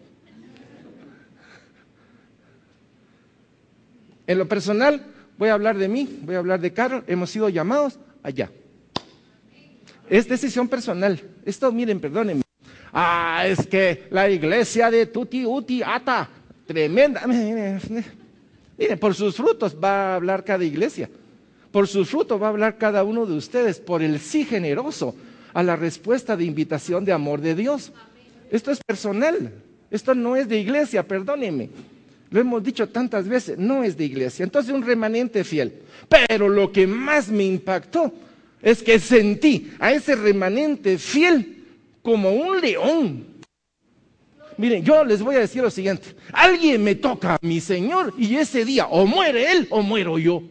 En lo personal, voy a hablar de mí, voy a hablar de Carol, hemos sido llamados allá. Es decisión personal. Esto, miren, perdónenme. Ah, es que la iglesia de Tuti Uti Ata, tremenda. Miren, por sus frutos va a hablar cada iglesia. Por sus frutos va a hablar cada uno de ustedes, por el sí generoso a la respuesta de invitación de amor de Dios. Esto es personal. Esto no es de iglesia, perdónenme. Lo hemos dicho tantas veces, no es de iglesia. Entonces un remanente fiel. Pero lo que más me impactó es que sentí a ese remanente fiel como un león. Miren, yo les voy a decir lo siguiente. Alguien me toca a mi Señor y ese día o muere Él o muero yo.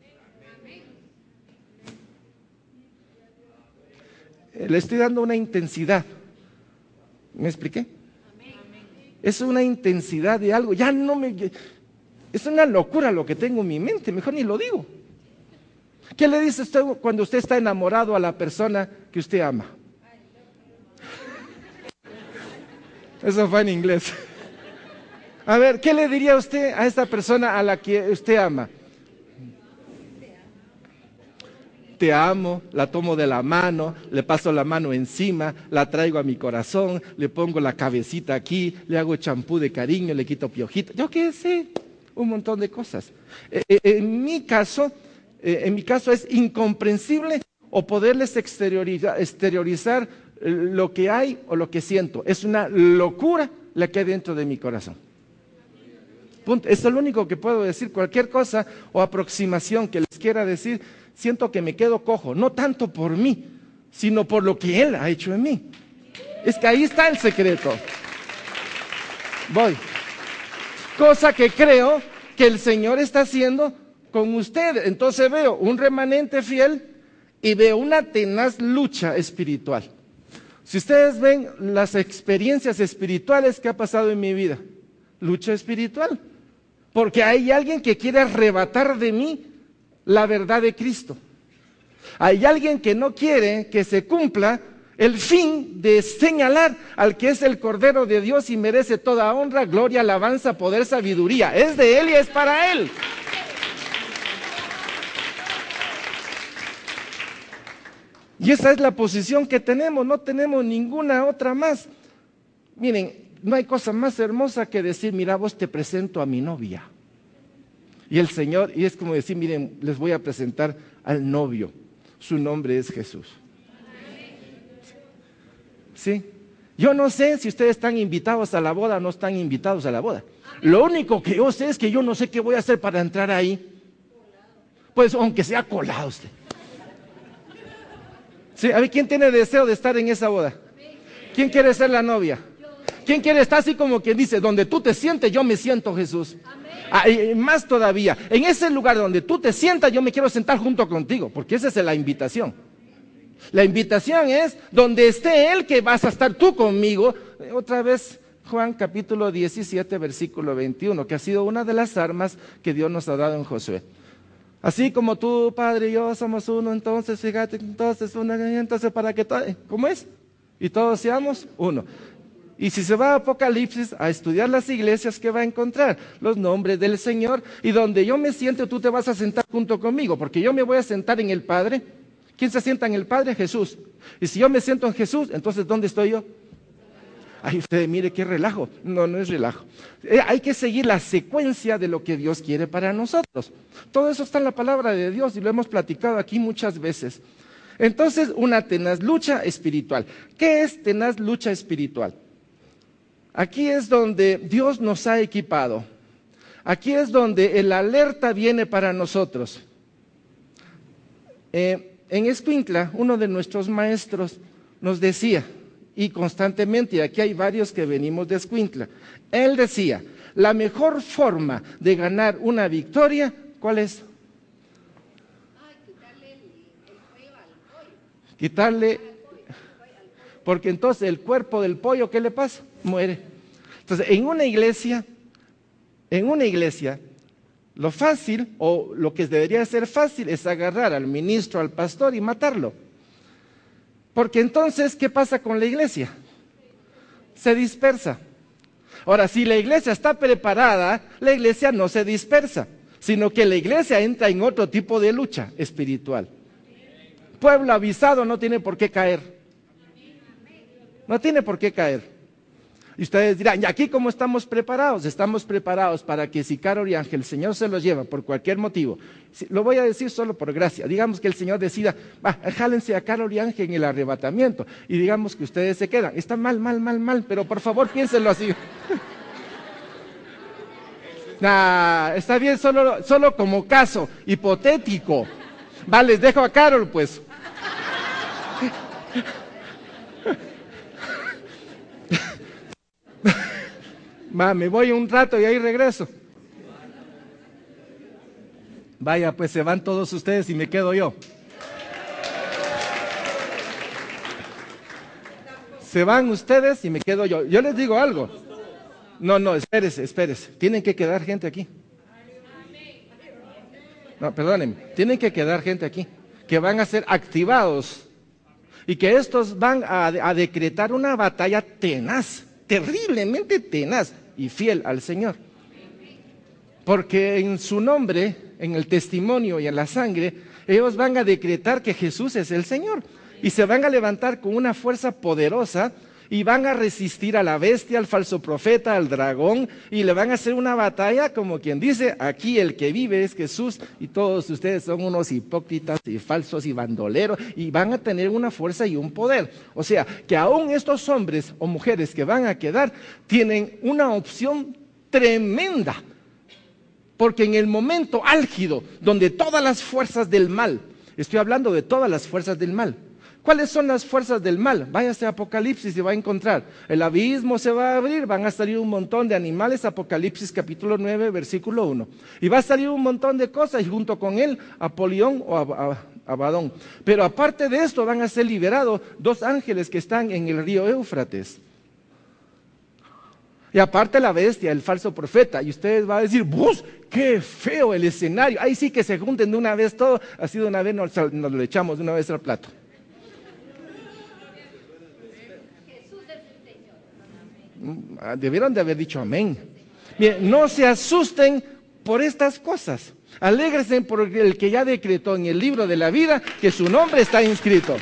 Le estoy dando una intensidad. ¿Me expliqué? Es una intensidad de algo. Ya no me... Es una locura lo que tengo en mi mente. Mejor ni lo digo. ¿Qué le dice usted cuando usted está enamorado a la persona que usted ama? Eso fue en inglés. A ver, ¿qué le diría usted a esta persona a la que usted ama? Te amo, la tomo de la mano, le paso la mano encima, la traigo a mi corazón, le pongo la cabecita aquí, le hago champú de cariño, le quito piojito, yo qué sé, un montón de cosas. Eh, eh, en mi caso, eh, en mi caso es incomprensible o poderles exteriorizar, exteriorizar lo que hay o lo que siento. Es una locura la que hay dentro de mi corazón. Punto. Eso es lo único que puedo decir. Cualquier cosa o aproximación que les quiera decir, siento que me quedo cojo, no tanto por mí, sino por lo que Él ha hecho en mí. Es que ahí está el secreto. Voy. Cosa que creo que el Señor está haciendo con usted. Entonces veo un remanente fiel y veo una tenaz lucha espiritual. Si ustedes ven las experiencias espirituales que ha pasado en mi vida, lucha espiritual. Porque hay alguien que quiere arrebatar de mí la verdad de Cristo. Hay alguien que no quiere que se cumpla el fin de señalar al que es el Cordero de Dios y merece toda honra, gloria, alabanza, poder, sabiduría. Es de Él y es para Él. Y esa es la posición que tenemos, no tenemos ninguna otra más. Miren, no hay cosa más hermosa que decir, mira, vos te presento a mi novia. Y el Señor, y es como decir, miren, les voy a presentar al novio. Su nombre es Jesús. ¿Sí? Yo no sé si ustedes están invitados a la boda o no están invitados a la boda. Lo único que yo sé es que yo no sé qué voy a hacer para entrar ahí. Pues aunque sea colado usted. ¿Sí? A ver, ¿quién tiene deseo de estar en esa boda? ¿Quién quiere ser la novia? ¿Quién quiere estar así como quien dice, donde tú te sientes, yo me siento, Jesús? Ah, y más todavía, en ese lugar donde tú te sientas, yo me quiero sentar junto contigo, porque esa es la invitación. La invitación es, donde esté Él, que vas a estar tú conmigo. Otra vez, Juan capítulo diecisiete, versículo veintiuno, que ha sido una de las armas que Dios nos ha dado en Josué. Así como tú, Padre, y yo somos uno, entonces, fíjate, entonces, una, entonces, para que todo, ¿cómo es? Y todos seamos uno. Y si se va a Apocalipsis a estudiar las iglesias, ¿qué va a encontrar? Los nombres del Señor, y donde yo me siento, tú te vas a sentar junto conmigo, porque yo me voy a sentar en el Padre. ¿Quién se sienta en el Padre? Jesús. Y si yo me siento en Jesús, entonces, ¿dónde estoy yo? Ay, usted mire qué relajo. No, no es relajo. Eh, hay que seguir la secuencia de lo que Dios quiere para nosotros. Todo eso está en la palabra de Dios y lo hemos platicado aquí muchas veces. Entonces, una tenaz lucha espiritual. ¿Qué es tenaz lucha espiritual? Aquí es donde Dios nos ha equipado. Aquí es donde el alerta viene para nosotros. Eh, en Escuintla, uno de nuestros maestros nos decía, y constantemente, y aquí hay varios que venimos de Escuintla, él decía, la mejor forma de ganar una victoria, ¿cuál es? Ay, quitarle el, el cuello al pollo. Quitarle, porque entonces el cuerpo del pollo, ¿qué le pasa? Muere. Entonces, en una iglesia, en una iglesia, lo fácil, o lo que debería ser fácil, es agarrar al ministro, al pastor y matarlo. Porque entonces, ¿qué pasa con la iglesia? Se dispersa. Ahora, si la iglesia está preparada, la iglesia no se dispersa, sino que la iglesia entra en otro tipo de lucha espiritual. Pueblo avisado no tiene por qué caer. No tiene por qué caer. Y ustedes dirán, ¿y aquí cómo estamos preparados? Estamos preparados para que si Carol y Ángel, el Señor se los lleva por cualquier motivo, lo voy a decir solo por gracia, digamos que el Señor decida, va, jálense a Carol y Ángel en el arrebatamiento, y digamos que ustedes se quedan. Está mal, mal, mal, mal, pero por favor piénsenlo así. Nah, está bien, solo, solo como caso hipotético. Va, les dejo a Carol, pues. Va, me voy un rato y ahí regreso. Vaya, pues se van todos ustedes y me quedo yo. Se van ustedes y me quedo yo. Yo les digo algo. No, no, espérese, espérese. Tienen que quedar gente aquí. No, perdónenme. Tienen que quedar gente aquí que van a ser activados y que estos van a, a decretar una batalla tenaz, terriblemente tenaz y fiel al Señor. Porque en su nombre, en el testimonio y en la sangre, ellos van a decretar que Jesús es el Señor. Y se van a levantar con una fuerza poderosa y van a resistir a la bestia, al falso profeta, al dragón, y le van a hacer una batalla como quien dice, aquí el que vive es Jesús y todos ustedes son unos hipócritas y falsos y bandoleros, y van a tener una fuerza y un poder. O sea, que aún estos hombres o mujeres que van a quedar tienen una opción tremenda, porque en el momento álgido donde todas las fuerzas del mal, estoy hablando de todas las fuerzas del mal. ¿Cuáles son las fuerzas del mal? Váyase a Apocalipsis y va a encontrar. El abismo se va a abrir, van a salir un montón de animales, Apocalipsis capítulo nueve, versículo uno. Y va a salir un montón de cosas y junto con él, Apolión o Abadón. Pero aparte de esto van a ser liberados dos ángeles que están en el río Éufrates. Y aparte la bestia, el falso profeta. Y ustedes van a decir, ¡bus! ¡Qué feo el escenario! Ahí sí que se junten de una vez todo. Así de una vez nos, nos lo echamos de una vez al plato. Debieron de haber dicho amén. Bien, no se asusten por estas cosas. Alégrense por el que ya decretó en el libro de la vida que su nombre está inscrito.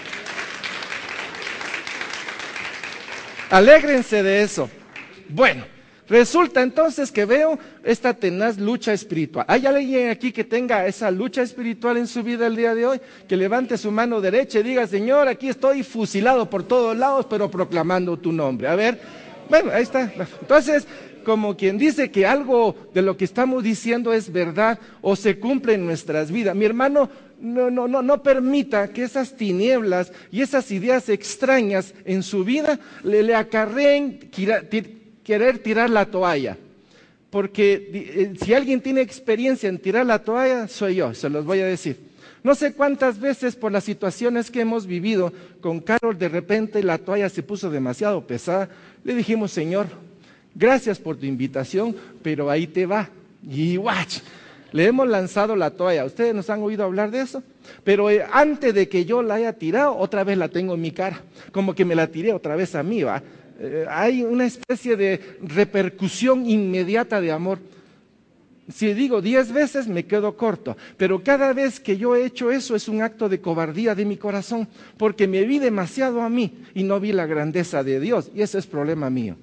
Alégrense de eso. Bueno, resulta entonces que veo esta tenaz lucha espiritual. ¿Hay alguien aquí que tenga esa lucha espiritual en su vida el día de hoy? Que levante su mano derecha y diga, Señor, aquí estoy fusilado por todos lados, pero proclamando tu nombre. A ver, bueno, ahí está. Entonces, como quien dice que algo de lo que estamos diciendo es verdad o se cumple en nuestras vidas. Mi hermano, no, no, no, no permita que esas tinieblas y esas ideas extrañas en su vida le, le acarreen tira, tir, querer tirar la toalla. Porque eh, si alguien tiene experiencia en tirar la toalla, soy yo, se los voy a decir. No sé cuántas veces por las situaciones que hemos vivido con Carol, de repente la toalla se puso demasiado pesada. Le dijimos, Señor, gracias por tu invitación, pero ahí te va. Y watch, le hemos lanzado la toalla. ¿Ustedes nos han oído hablar de eso? Pero eh, antes de que yo la haya tirado, otra vez la tengo en mi cara. Como que me la tiré otra vez a mí, ¿va? Eh, hay una especie de repercusión inmediata de amor. Si digo diez veces me quedo corto, pero cada vez que yo he hecho eso es un acto de cobardía de mi corazón, porque me vi demasiado a mí y no vi la grandeza de Dios, y ese es problema mío.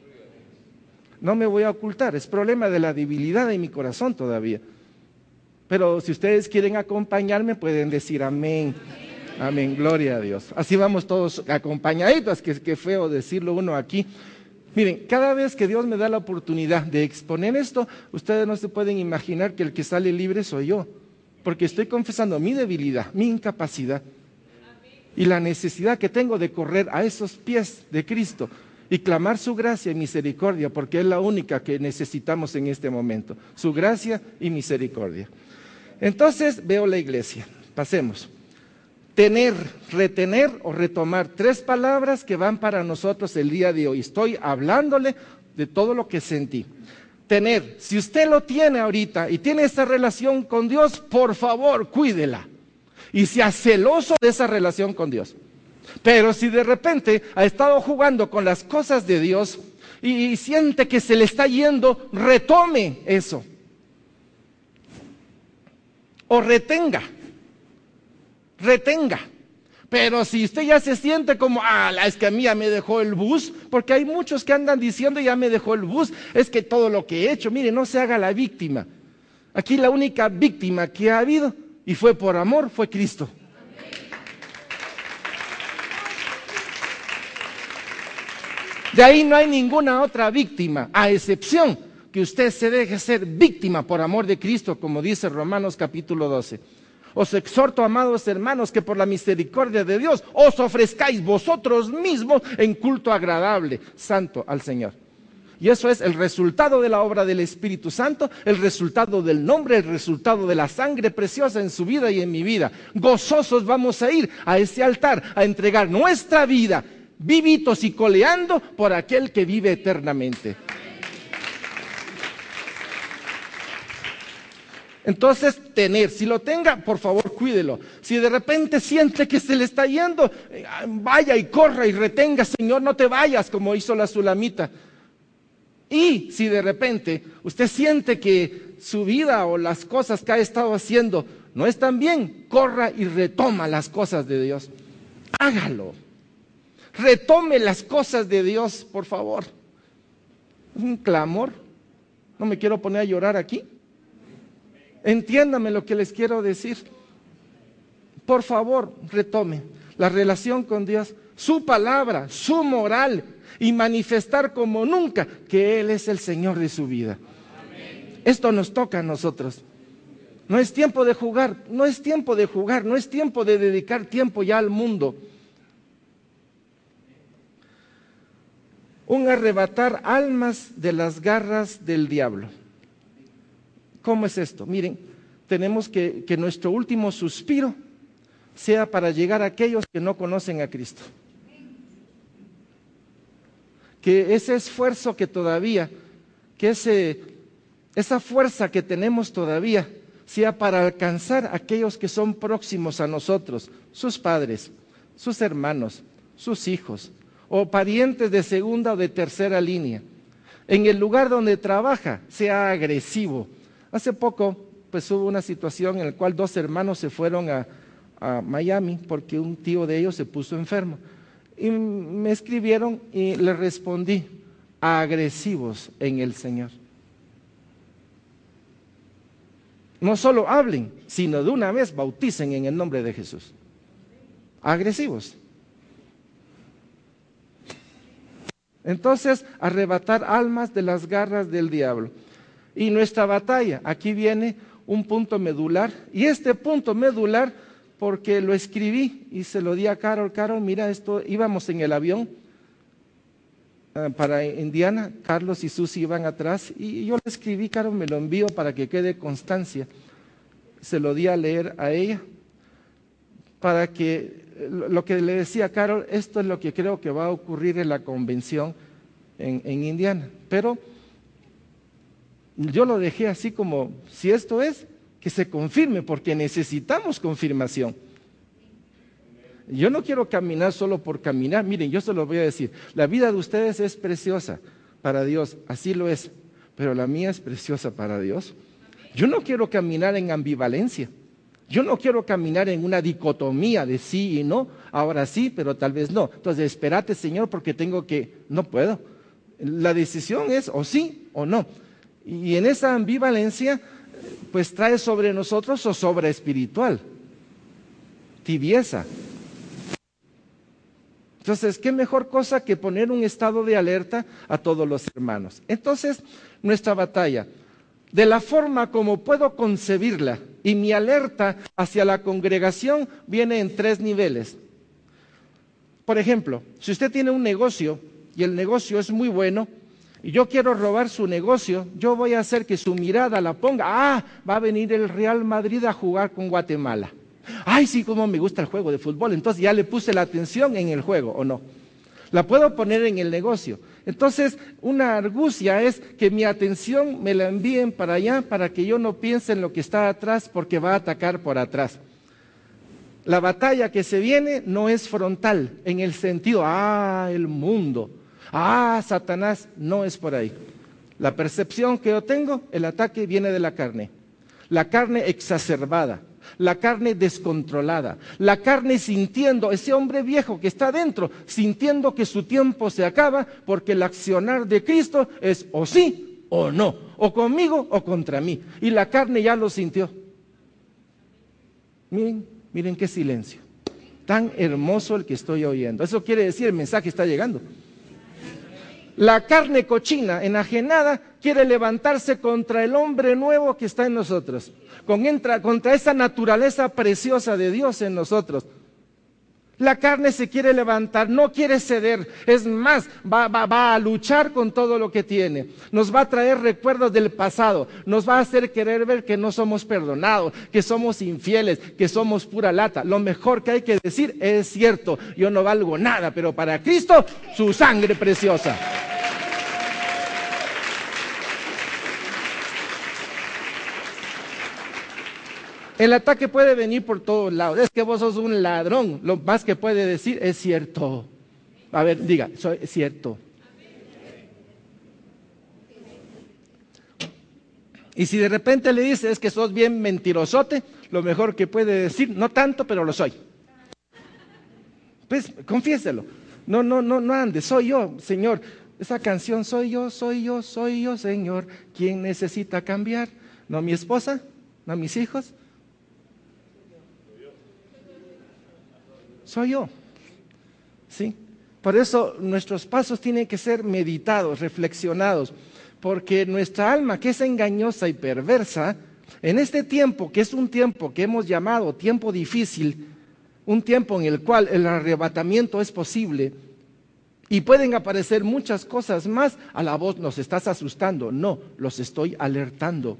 No me voy a ocultar, es problema de la debilidad de mi corazón todavía. Pero si ustedes quieren acompañarme pueden decir amén, amén, gloria a Dios. Así vamos todos acompañaditos, que, que feo decirlo uno aquí. Miren, cada vez que Dios me da la oportunidad de exponer esto, ustedes no se pueden imaginar que el que sale libre soy yo, porque estoy confesando mi debilidad, mi incapacidad y la necesidad que tengo de correr a esos pies de Cristo y clamar su gracia y misericordia, porque es la única que necesitamos en este momento, su gracia y misericordia. Entonces veo la iglesia, pasemos. Tener, retener o retomar, tres palabras que van para nosotros el día de hoy. Estoy hablándole de todo lo que sentí. Tener, si usted lo tiene ahorita y tiene esta relación con Dios, por favor, cuídela. Y sea celoso de esa relación con Dios. Pero si de repente ha estado jugando con las cosas de Dios y, y siente que se le está yendo, retome eso. O retenga. Retenga, Pero si usted ya se siente como, ah, es que a mí ya me dejó el bus, porque hay muchos que andan diciendo ya me dejó el bus, es que todo lo que he hecho, mire, no se haga la víctima. Aquí la única víctima que ha habido, y fue por amor, fue Cristo. De ahí no hay ninguna otra víctima, a excepción que usted se deje ser víctima por amor de Cristo, como dice Romanos capítulo doce. Os exhorto, amados hermanos, que por la misericordia de Dios os ofrezcáis vosotros mismos en culto agradable, santo al Señor. Y eso es el resultado de la obra del Espíritu Santo, el resultado del nombre, el resultado de la sangre preciosa en su vida y en mi vida. Gozosos vamos a ir a ese altar a entregar nuestra vida, vivitos y coleando por aquel que vive eternamente. Entonces, tener, si lo tenga, por favor, cuídelo. Si de repente siente que se le está yendo, vaya y corra y retenga, Señor, no te vayas, como hizo la Sulamita. Y si de repente usted siente que su vida o las cosas que ha estado haciendo no están bien, corra y retoma las cosas de Dios. Hágalo. Retome las cosas de Dios, por favor. Es un clamor. No me quiero poner a llorar aquí. Entiéndame lo que les quiero decir. Por favor, retome la relación con Dios, su palabra, su moral, y manifestar como nunca que Él es el Señor de su vida. Amén. Esto nos toca a nosotros. No es tiempo de jugar, no es tiempo de jugar, no es tiempo de dedicar tiempo ya al mundo. Un arrebatar almas de las garras del diablo. ¿Cómo es esto? Miren, tenemos que, que nuestro último suspiro sea para llegar a aquellos que no conocen a Cristo. Que ese esfuerzo que todavía, que ese, esa fuerza que tenemos todavía, sea para alcanzar a aquellos que son próximos a nosotros, sus padres, sus hermanos, sus hijos, o parientes de segunda o de tercera línea. En el lugar donde trabaja, sea agresivo. Hace poco, pues hubo una situación en la cual dos hermanos se fueron a, a Miami porque un tío de ellos se puso enfermo. Y me escribieron y les respondí, agresivos en el Señor. No solo hablen, sino de una vez bauticen en el nombre de Jesús. Agresivos. Entonces, arrebatar almas de las garras del diablo. Y nuestra batalla, aquí viene un punto medular, y este punto medular, porque lo escribí y se lo di a Carol. Carol, mira esto, íbamos en el avión uh, para Indiana, Carlos y Susi iban atrás, y yo le escribí, Carol, me lo envío para que quede constancia. Se lo di a leer a ella, para que, lo que le decía a Carol, esto es lo que creo que va a ocurrir en la convención en, en Indiana, pero yo lo dejé así como, si esto es, que se confirme, porque necesitamos confirmación. Yo no quiero caminar solo por caminar. Miren, yo se lo voy a decir, la vida de ustedes es preciosa para Dios, así lo es, pero la mía es preciosa para Dios. Yo no quiero caminar en ambivalencia, yo no quiero caminar en una dicotomía de sí y no, ahora sí, pero tal vez no. Entonces, espérate, Señor, porque tengo que, no puedo. La decisión es o sí o no. Y en esa ambivalencia, pues trae sobre nosotros zozobra espiritual, tibieza. Entonces, ¿qué mejor cosa que poner un estado de alerta a todos los hermanos? Entonces, nuestra batalla, de la forma como puedo concebirla, y mi alerta hacia la congregación viene en tres niveles. Por ejemplo, si usted tiene un negocio y el negocio es muy bueno, y yo quiero robar su negocio, yo voy a hacer que su mirada la ponga, ah, va a venir el Real Madrid a jugar con Guatemala. Ay, sí, cómo me gusta el juego de fútbol, entonces ya le puse la atención en el juego, ¿o no? La puedo poner en el negocio. Entonces, una argucia es que mi atención me la envíen para allá, para que yo no piense en lo que está atrás, porque va a atacar por atrás. La batalla que se viene no es frontal, en el sentido, ah, el mundo, ah, Satanás, no es por ahí. La percepción que yo tengo, el ataque viene de la carne. La carne exacerbada, La carne descontrolada, la carne sintiendo, ese hombre viejo que está dentro, sintiendo que su tiempo se acaba, porque el accionar de Cristo es o sí o no, o conmigo o contra mí. Y la carne ya lo sintió. Miren, miren qué silencio. Tan hermoso el que estoy oyendo. Eso quiere decir, el mensaje está llegando. La carne cochina, enajenada, quiere levantarse contra el hombre nuevo que está en nosotros, contra, contra esa naturaleza preciosa de Dios en nosotros. La carne se quiere levantar, no quiere ceder, es más, va, va, va a luchar con todo lo que tiene. Nos va a traer recuerdos del pasado, nos va a hacer querer ver que no somos perdonados, que somos infieles, que somos pura lata. Lo mejor que hay que decir es cierto, yo no valgo nada, pero para Cristo, su sangre preciosa. El ataque puede venir por todos lados. Es que vos sos un ladrón. Lo más que puede decir es cierto. A ver, diga, soy, es cierto. Y si de repente le dice es que sos bien mentirosote, lo mejor que puede decir, no tanto, pero lo soy. Pues confiéselo. No, no, no, no ande, soy yo, Señor. Esa canción, soy yo, soy yo, soy yo, Señor. ¿Quién necesita cambiar? No mi esposa, no mis hijos. Soy yo, ¿sí? Por eso nuestros pasos tienen que ser meditados, reflexionados, porque nuestra alma, que es engañosa y perversa, en este tiempo, que es un tiempo que hemos llamado tiempo difícil, un tiempo en el cual el arrebatamiento es posible, y pueden aparecer muchas cosas más, a la voz nos estás asustando. No, los estoy alertando.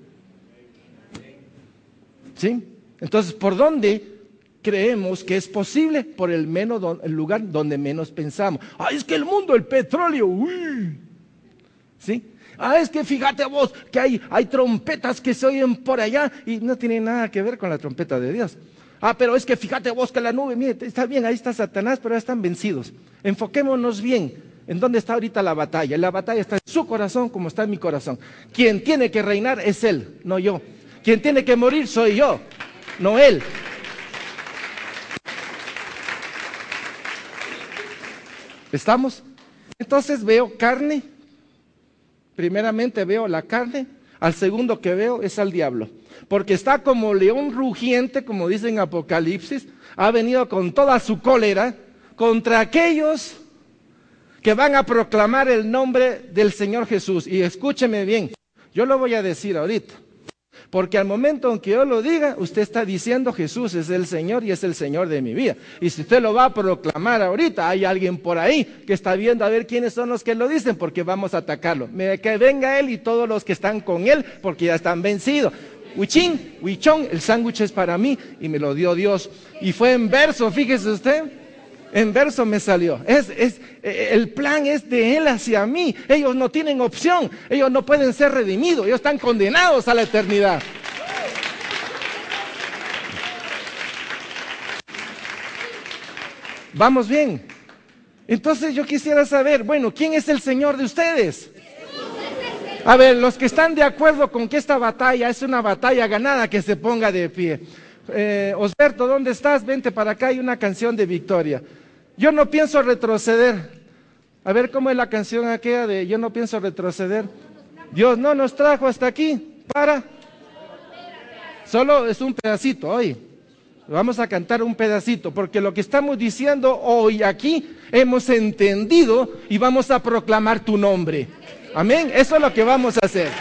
¿Sí? Entonces, ¿por dónde creemos que es posible? Por el, menos, el lugar donde menos pensamos. Ah, es que el mundo, el petróleo, uy. ¿Sí? Ah, es que fíjate vos que hay, hay trompetas que se oyen por allá y no tienen nada que ver con la trompeta de Dios. Ah, pero es que fíjate vos que la nube, mire, está bien, ahí está Satanás, pero ya están vencidos. Enfoquémonos bien en dónde está ahorita la batalla. La batalla está en su corazón como está en mi corazón. Quien tiene que reinar es Él, no yo. Quien tiene que morir soy yo, no Él. ¿Estamos? Entonces veo carne, primeramente veo la carne, al segundo que veo es al diablo, porque está como león rugiente, como dice en Apocalipsis, ha venido con toda su cólera contra aquellos que van a proclamar el nombre del Señor Jesús. Y escúcheme bien, yo lo voy a decir ahorita. Porque al momento en que yo lo diga, usted está diciendo Jesús es el Señor y es el Señor de mi vida. Y si usted lo va a proclamar ahorita, hay alguien por ahí que está viendo a ver quiénes son los que lo dicen, porque vamos a atacarlo. Que venga Él y todos los que están con Él, porque ya están vencidos. Huichín, huichón, el sándwich es para mí y me lo dio Dios. Y fue en verso, fíjese usted. En verso me salió. Es, es, el plan es de Él hacia mí. Ellos no tienen opción. Ellos no pueden ser redimidos. Ellos están condenados a la eternidad. ¿Vamos bien? Entonces yo quisiera saber, bueno, ¿quién es el Señor de ustedes? A ver, los que están de acuerdo con que esta batalla es una batalla ganada, que se ponga de pie. Eh, Osberto, ¿dónde estás? Vente para acá, hay una canción de victoria. Yo no pienso retroceder. A ver, ¿cómo es la canción aquella de yo no pienso retroceder? Dios no nos trajo hasta aquí para... Solo es un pedacito hoy. Vamos a cantar un pedacito, porque lo que estamos diciendo hoy aquí, hemos entendido y vamos a proclamar tu nombre. Amén, eso es lo que vamos a hacer.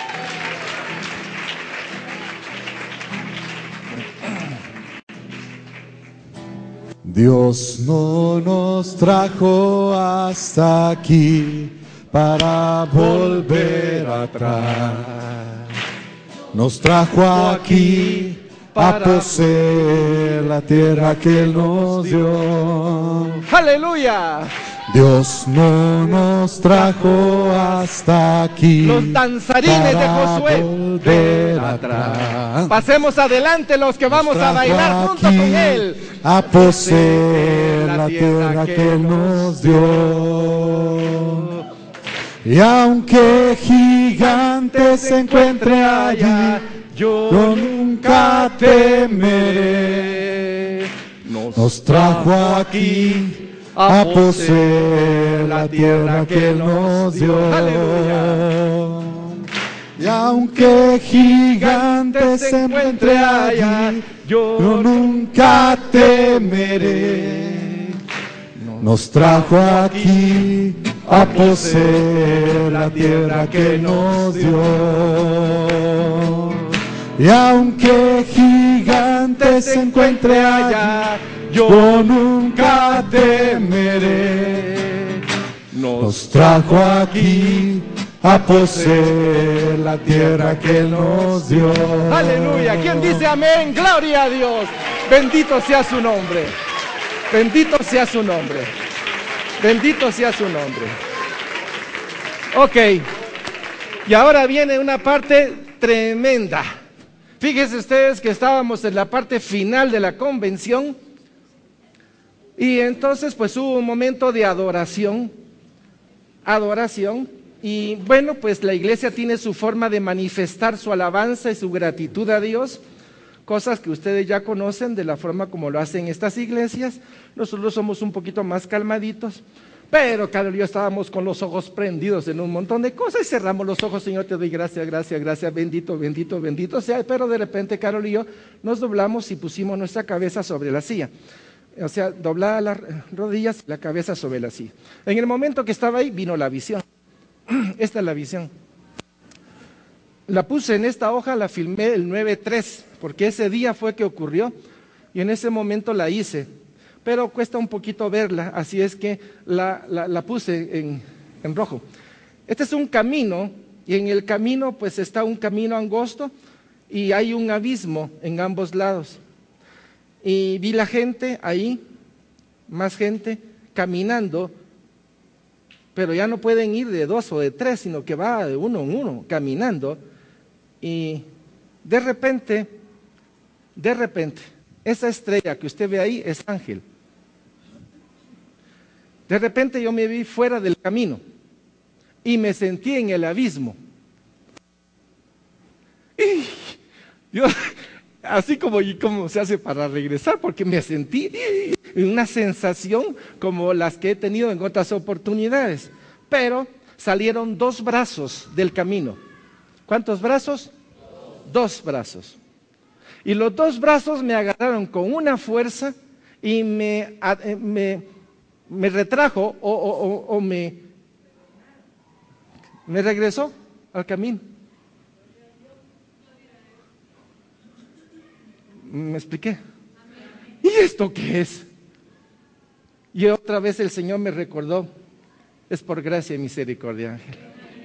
Dios no nos trajo hasta aquí para volver atrás. Nos trajo aquí a poseer la tierra que Él nos dio. ¡Aleluya! Dios no nos trajo hasta aquí. Los danzarines de Josué. Volver atrás. Pasemos adelante los que vamos a bailar junto con Él. A poseer la tierra que Él nos dio. Y aunque gigante se encuentre allí, yo nunca temeré. Nos trajo aquí a poseer la tierra que Él nos dio. Aleluya. Y aunque gigante se encuentre allí, yo nunca temeré. Nos trajo aquí a poseer la tierra que nos dio. Y aunque gigante se encuentre allá, yo nunca temeré. Nos trajo aquí a poseer la tierra que Él nos dio. Aleluya. ¿Quién dice amén? Gloria a Dios. Bendito sea su nombre. Bendito sea su nombre. Bendito sea su nombre. Ok. Y ahora viene una parte tremenda. Fíjense ustedes que estábamos en la parte final de la convención. Y entonces pues hubo un momento de adoración. Adoración. Y bueno, pues la iglesia tiene su forma de manifestar su alabanza y su gratitud a Dios. Cosas que ustedes ya conocen de la forma como lo hacen estas iglesias. Nosotros somos un poquito más calmaditos. Pero Carol y yo estábamos con los ojos prendidos en un montón de cosas y cerramos los ojos. Señor, te doy gracias, gracias, gracias, bendito, bendito, bendito sea. Pero de repente Carol y yo nos doblamos y pusimos nuestra cabeza sobre la silla. O sea, doblada las rodillas, la cabeza sobre la silla. En el momento que estaba ahí vino la visión. Esta es la visión. La puse en esta hoja, la filmé el nueve tres, porque ese día fue que ocurrió y en ese momento la hice. Pero cuesta un poquito verla, así es que la, la, la puse en, en rojo. Este es un camino, y en el camino pues está un camino angosto y hay un abismo en ambos lados. Y vi la gente ahí, más gente, caminando, pero ya no pueden ir de dos o de tres, sino que va de uno en uno, caminando. Y de repente, de repente, esa estrella que usted ve ahí es ángel. De repente yo me vi fuera del camino y me sentí en el abismo. Y yo, así como, ¿y cómo se hace para regresar? Porque me sentí en una sensación como las que he tenido en otras oportunidades. Pero salieron dos brazos del camino. ¿Cuántos brazos? Dos brazos. Y los dos brazos me agarraron con una fuerza y me... me me retrajo o, o, o, o me, me regresó al camino. ¿Me expliqué? ¿Y esto qué es? Y otra vez el Señor me recordó, es por gracia y misericordia, Ángel.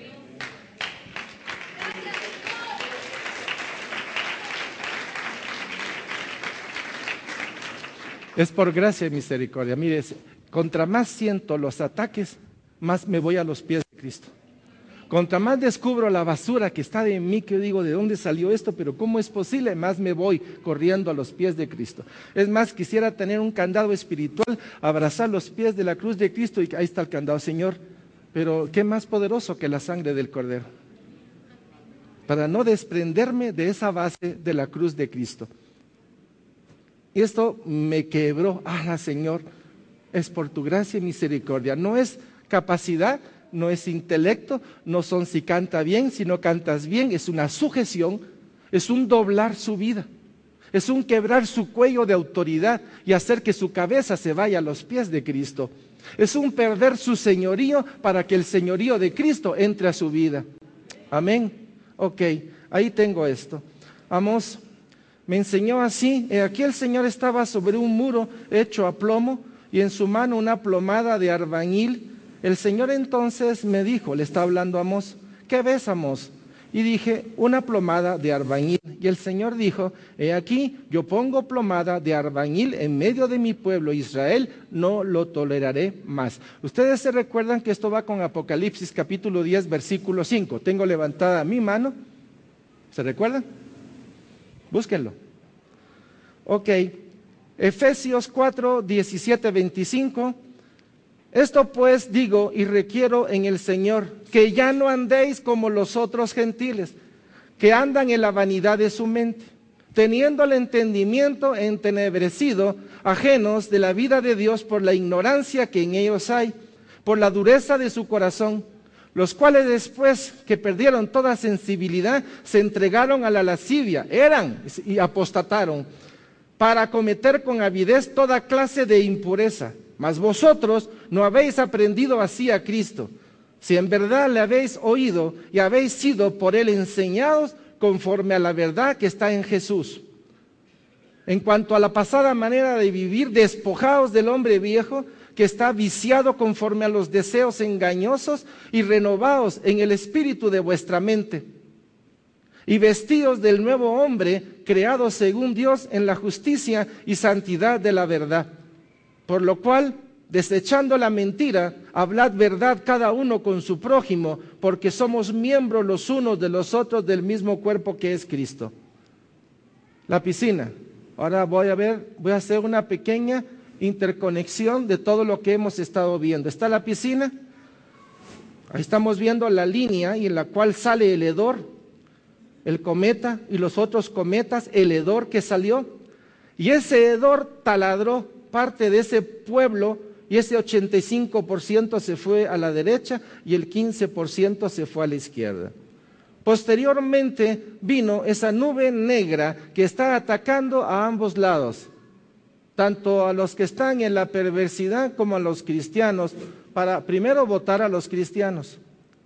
Es por gracia y misericordia. Mire, contra más siento los ataques, más me voy a los pies de Cristo. Contra más descubro la basura que está de mí, que yo digo, ¿de dónde salió esto? Pero ¿cómo es posible? Más me voy corriendo a los pies de Cristo. Es más, quisiera tener un candado espiritual, abrazar los pies de la cruz de Cristo y ahí está el candado, Señor. Pero ¿qué más poderoso que la sangre del Cordero? Para no desprenderme de esa base de la cruz de Cristo. Y esto me quebró. Ah, Señor, es por tu gracia y misericordia. No es capacidad, no es intelecto, no son si canta bien, si no cantas bien. Es una sujeción, es un doblar su vida. Es un quebrar su cuello de autoridad y hacer que su cabeza se vaya a los pies de Cristo. Es un perder su señorío para que el señorío de Cristo entre a su vida. Amén. Ok, ahí tengo esto. Amós me enseñó así. Eh, aquí el Señor estaba sobre un muro hecho a plomo y en su mano una plomada de arbañil. El Señor entonces me dijo, le está hablando a Amós, ¿qué ves, Amós? Y dije, una plomada de arbañil. Y el Señor dijo, he aquí, yo pongo plomada de arbañil en medio de mi pueblo Israel, no lo toleraré más. Ustedes se recuerdan que esto va con Apocalipsis capítulo diez, versículo cinco. Tengo levantada mi mano. ¿Se recuerdan? Búsquenlo. Ok. Efesios cuatro, diecisiete, veinticinco. Esto pues digo y requiero en el Señor, que ya no andéis como los otros gentiles, que andan en la vanidad de su mente, teniendo el entendimiento entenebrecido, ajenos de la vida de Dios por la ignorancia que en ellos hay, por la dureza de su corazón, los cuales después que perdieron toda sensibilidad, se entregaron a la lascivia, eran y apostataron, para cometer con avidez toda clase de impureza. Mas vosotros no habéis aprendido así a Cristo, si en verdad le habéis oído y habéis sido por él enseñados conforme a la verdad que está en Jesús. En cuanto a la pasada manera de vivir, despojaos del hombre viejo, que está viciado conforme a los deseos engañosos, y renovaos en el espíritu de vuestra mente. Y vestíos del nuevo hombre, creado según Dios en la justicia y santidad de la verdad. Por lo cual, desechando la mentira, hablad verdad cada uno con su prójimo, porque somos miembros los unos de los otros del mismo cuerpo que es Cristo. La piscina. Ahora voy a ver, voy a hacer una pequeña interconexión de todo lo que hemos estado viendo. ¿Está la piscina? Ahí estamos viendo la línea y en la cual sale el hedor, el cometa y los otros cometas, el hedor que salió. Y ese hedor taladró parte de ese pueblo, y ese ochenta y cinco por ciento se fue a la derecha y el quince por ciento se fue a la izquierda. Posteriormente vino esa nube negra que está atacando a ambos lados, tanto a los que están en la perversidad como a los cristianos, para primero votar a los cristianos.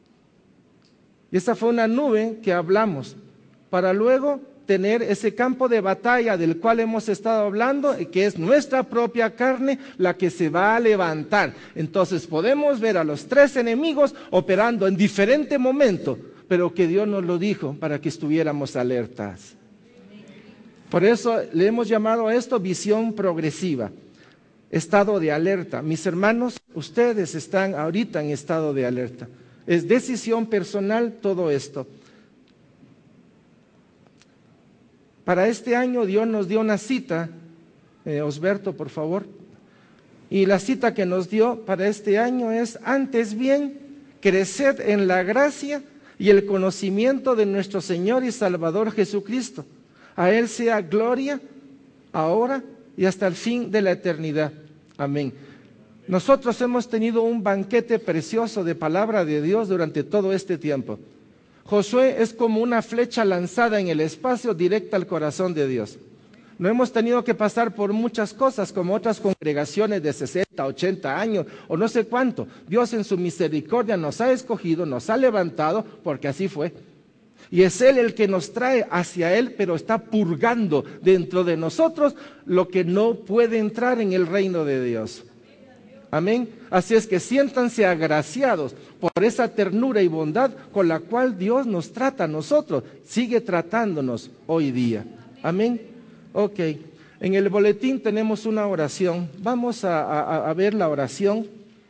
Y esa fue una nube que hablamos, para luego tener ese campo de batalla del cual hemos estado hablando, que es nuestra propia carne la que se va a levantar. Entonces podemos ver a los tres enemigos operando en diferente momento, pero que Dios nos lo dijo para que estuviéramos alertas. Por eso le hemos llamado a esto visión progresiva, estado de alerta. Mis hermanos, ustedes están ahorita en estado de alerta. Es decisión personal todo esto. Para este año Dios nos dio una cita, eh, Osberto, por favor, y la cita que nos dio para este año es: antes bien, creced en la gracia y el conocimiento de nuestro Señor y Salvador Jesucristo. A Él sea gloria, ahora y hasta el fin de la eternidad. Amén. Nosotros hemos tenido un banquete precioso de palabra de Dios durante todo este tiempo. Josué es como una flecha lanzada en el espacio directa al corazón de Dios. No hemos tenido que pasar por muchas cosas como otras congregaciones de sesenta, ochenta años o no sé cuánto. Dios en su misericordia nos ha escogido, nos ha levantado, porque así fue. Y es Él el que nos trae hacia Él, pero está purgando dentro de nosotros lo que no puede entrar en el reino de Dios. Amén. Así es que siéntanse agraciados por esa ternura y bondad con la cual Dios nos trata a nosotros. Sigue tratándonos hoy día. Amén. Ok. En el boletín tenemos una oración. Vamos a, a, a ver la oración,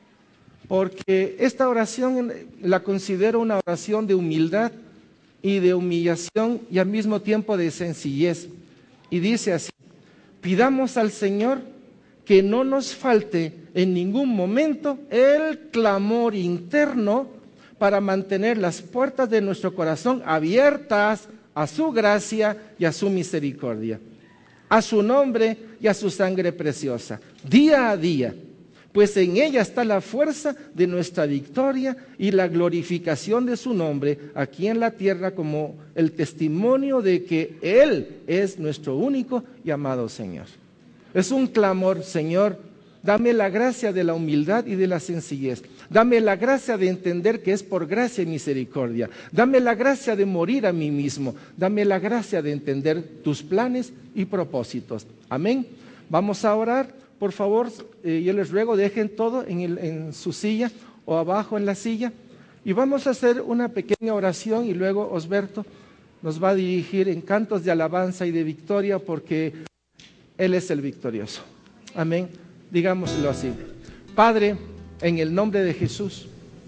porque esta oración la considero una oración de humildad y de humillación y al mismo tiempo de sencillez. Y dice así: pidamos al Señor que no nos falte en ningún momento el clamor interno para mantener las puertas de nuestro corazón abiertas a su gracia y a su misericordia, a su nombre y a su sangre preciosa, día a día, pues en ella está la fuerza de nuestra victoria y la glorificación de su nombre aquí en la tierra, como el testimonio de que Él es nuestro único y amado Señor. Es un clamor: Señor, dame la gracia de la humildad y de la sencillez. Dame la gracia de entender que es por gracia y misericordia. Dame la gracia de morir a mí mismo. Dame la gracia de entender tus planes y propósitos. Amén. Vamos a orar. Por favor, eh, yo les ruego, dejen todo en, el, en su silla o abajo en la silla. Y vamos a hacer una pequeña oración y luego Osberto nos va a dirigir en cantos de alabanza y de victoria, porque Él es el victorioso. Amén. Digámoslo así. Padre, en el nombre de Jesús,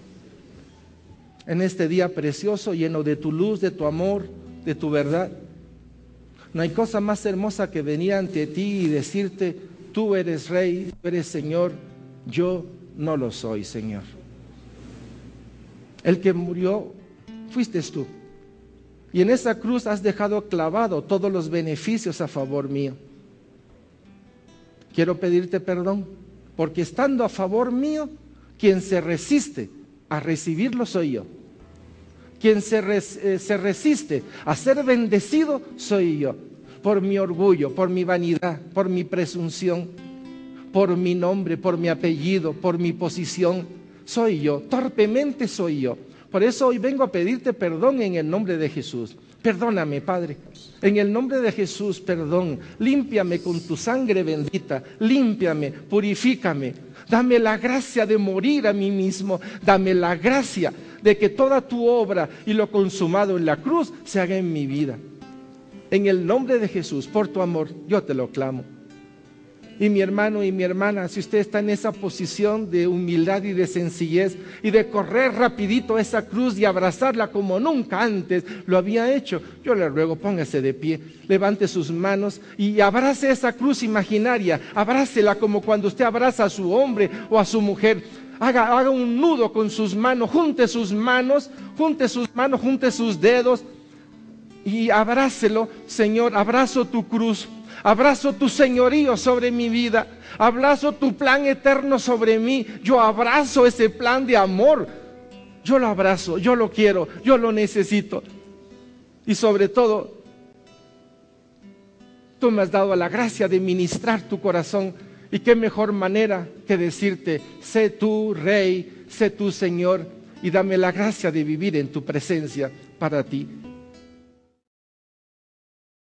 en este día precioso, lleno de tu luz, de tu amor, de tu verdad, no hay cosa más hermosa que venir ante ti y decirte: tú eres Rey, tú eres Señor, yo no lo soy, Señor. El que murió fuiste tú. Y en esa cruz has dejado clavado todos los beneficios a favor mío. Quiero pedirte perdón, porque estando a favor mío, quien se resiste a recibirlo soy yo. Quien se, res, eh, se resiste a ser bendecido soy yo. Por mi orgullo, por mi vanidad, por mi presunción, por mi nombre, por mi apellido, por mi posición, soy yo. Torpemente soy yo. Por eso hoy vengo a pedirte perdón en el nombre de Jesús. Perdóname, Padre. En el nombre de Jesús, perdón. Límpiame con tu sangre bendita. Límpiame, purifícame. Dame la gracia de morir a mí mismo. Dame la gracia de que toda tu obra y lo consumado en la cruz se haga en mi vida. En el nombre de Jesús, por tu amor, yo te lo clamo. Y mi hermano y mi hermana, si usted está en esa posición de humildad y de sencillez y de correr rapidito a esa cruz y abrazarla como nunca antes lo había hecho, yo le ruego, póngase de pie, levante sus manos y abrace esa cruz imaginaria, abrácela como cuando usted abraza a su hombre o a su mujer. Haga, haga un nudo con sus manos, junte sus manos, junte sus manos, junte sus dedos y abrácelo. Señor, abrazo tu cruz. Abrazo tu señorío sobre mi vida, abrazo tu plan eterno sobre mí, yo abrazo ese plan de amor, yo lo abrazo, yo lo quiero, yo lo necesito. Y sobre todo, tú me has dado la gracia de ministrar tu corazón, y qué mejor manera que decirte, sé tú Rey, sé tú Señor, y dame la gracia de vivir en tu presencia para ti.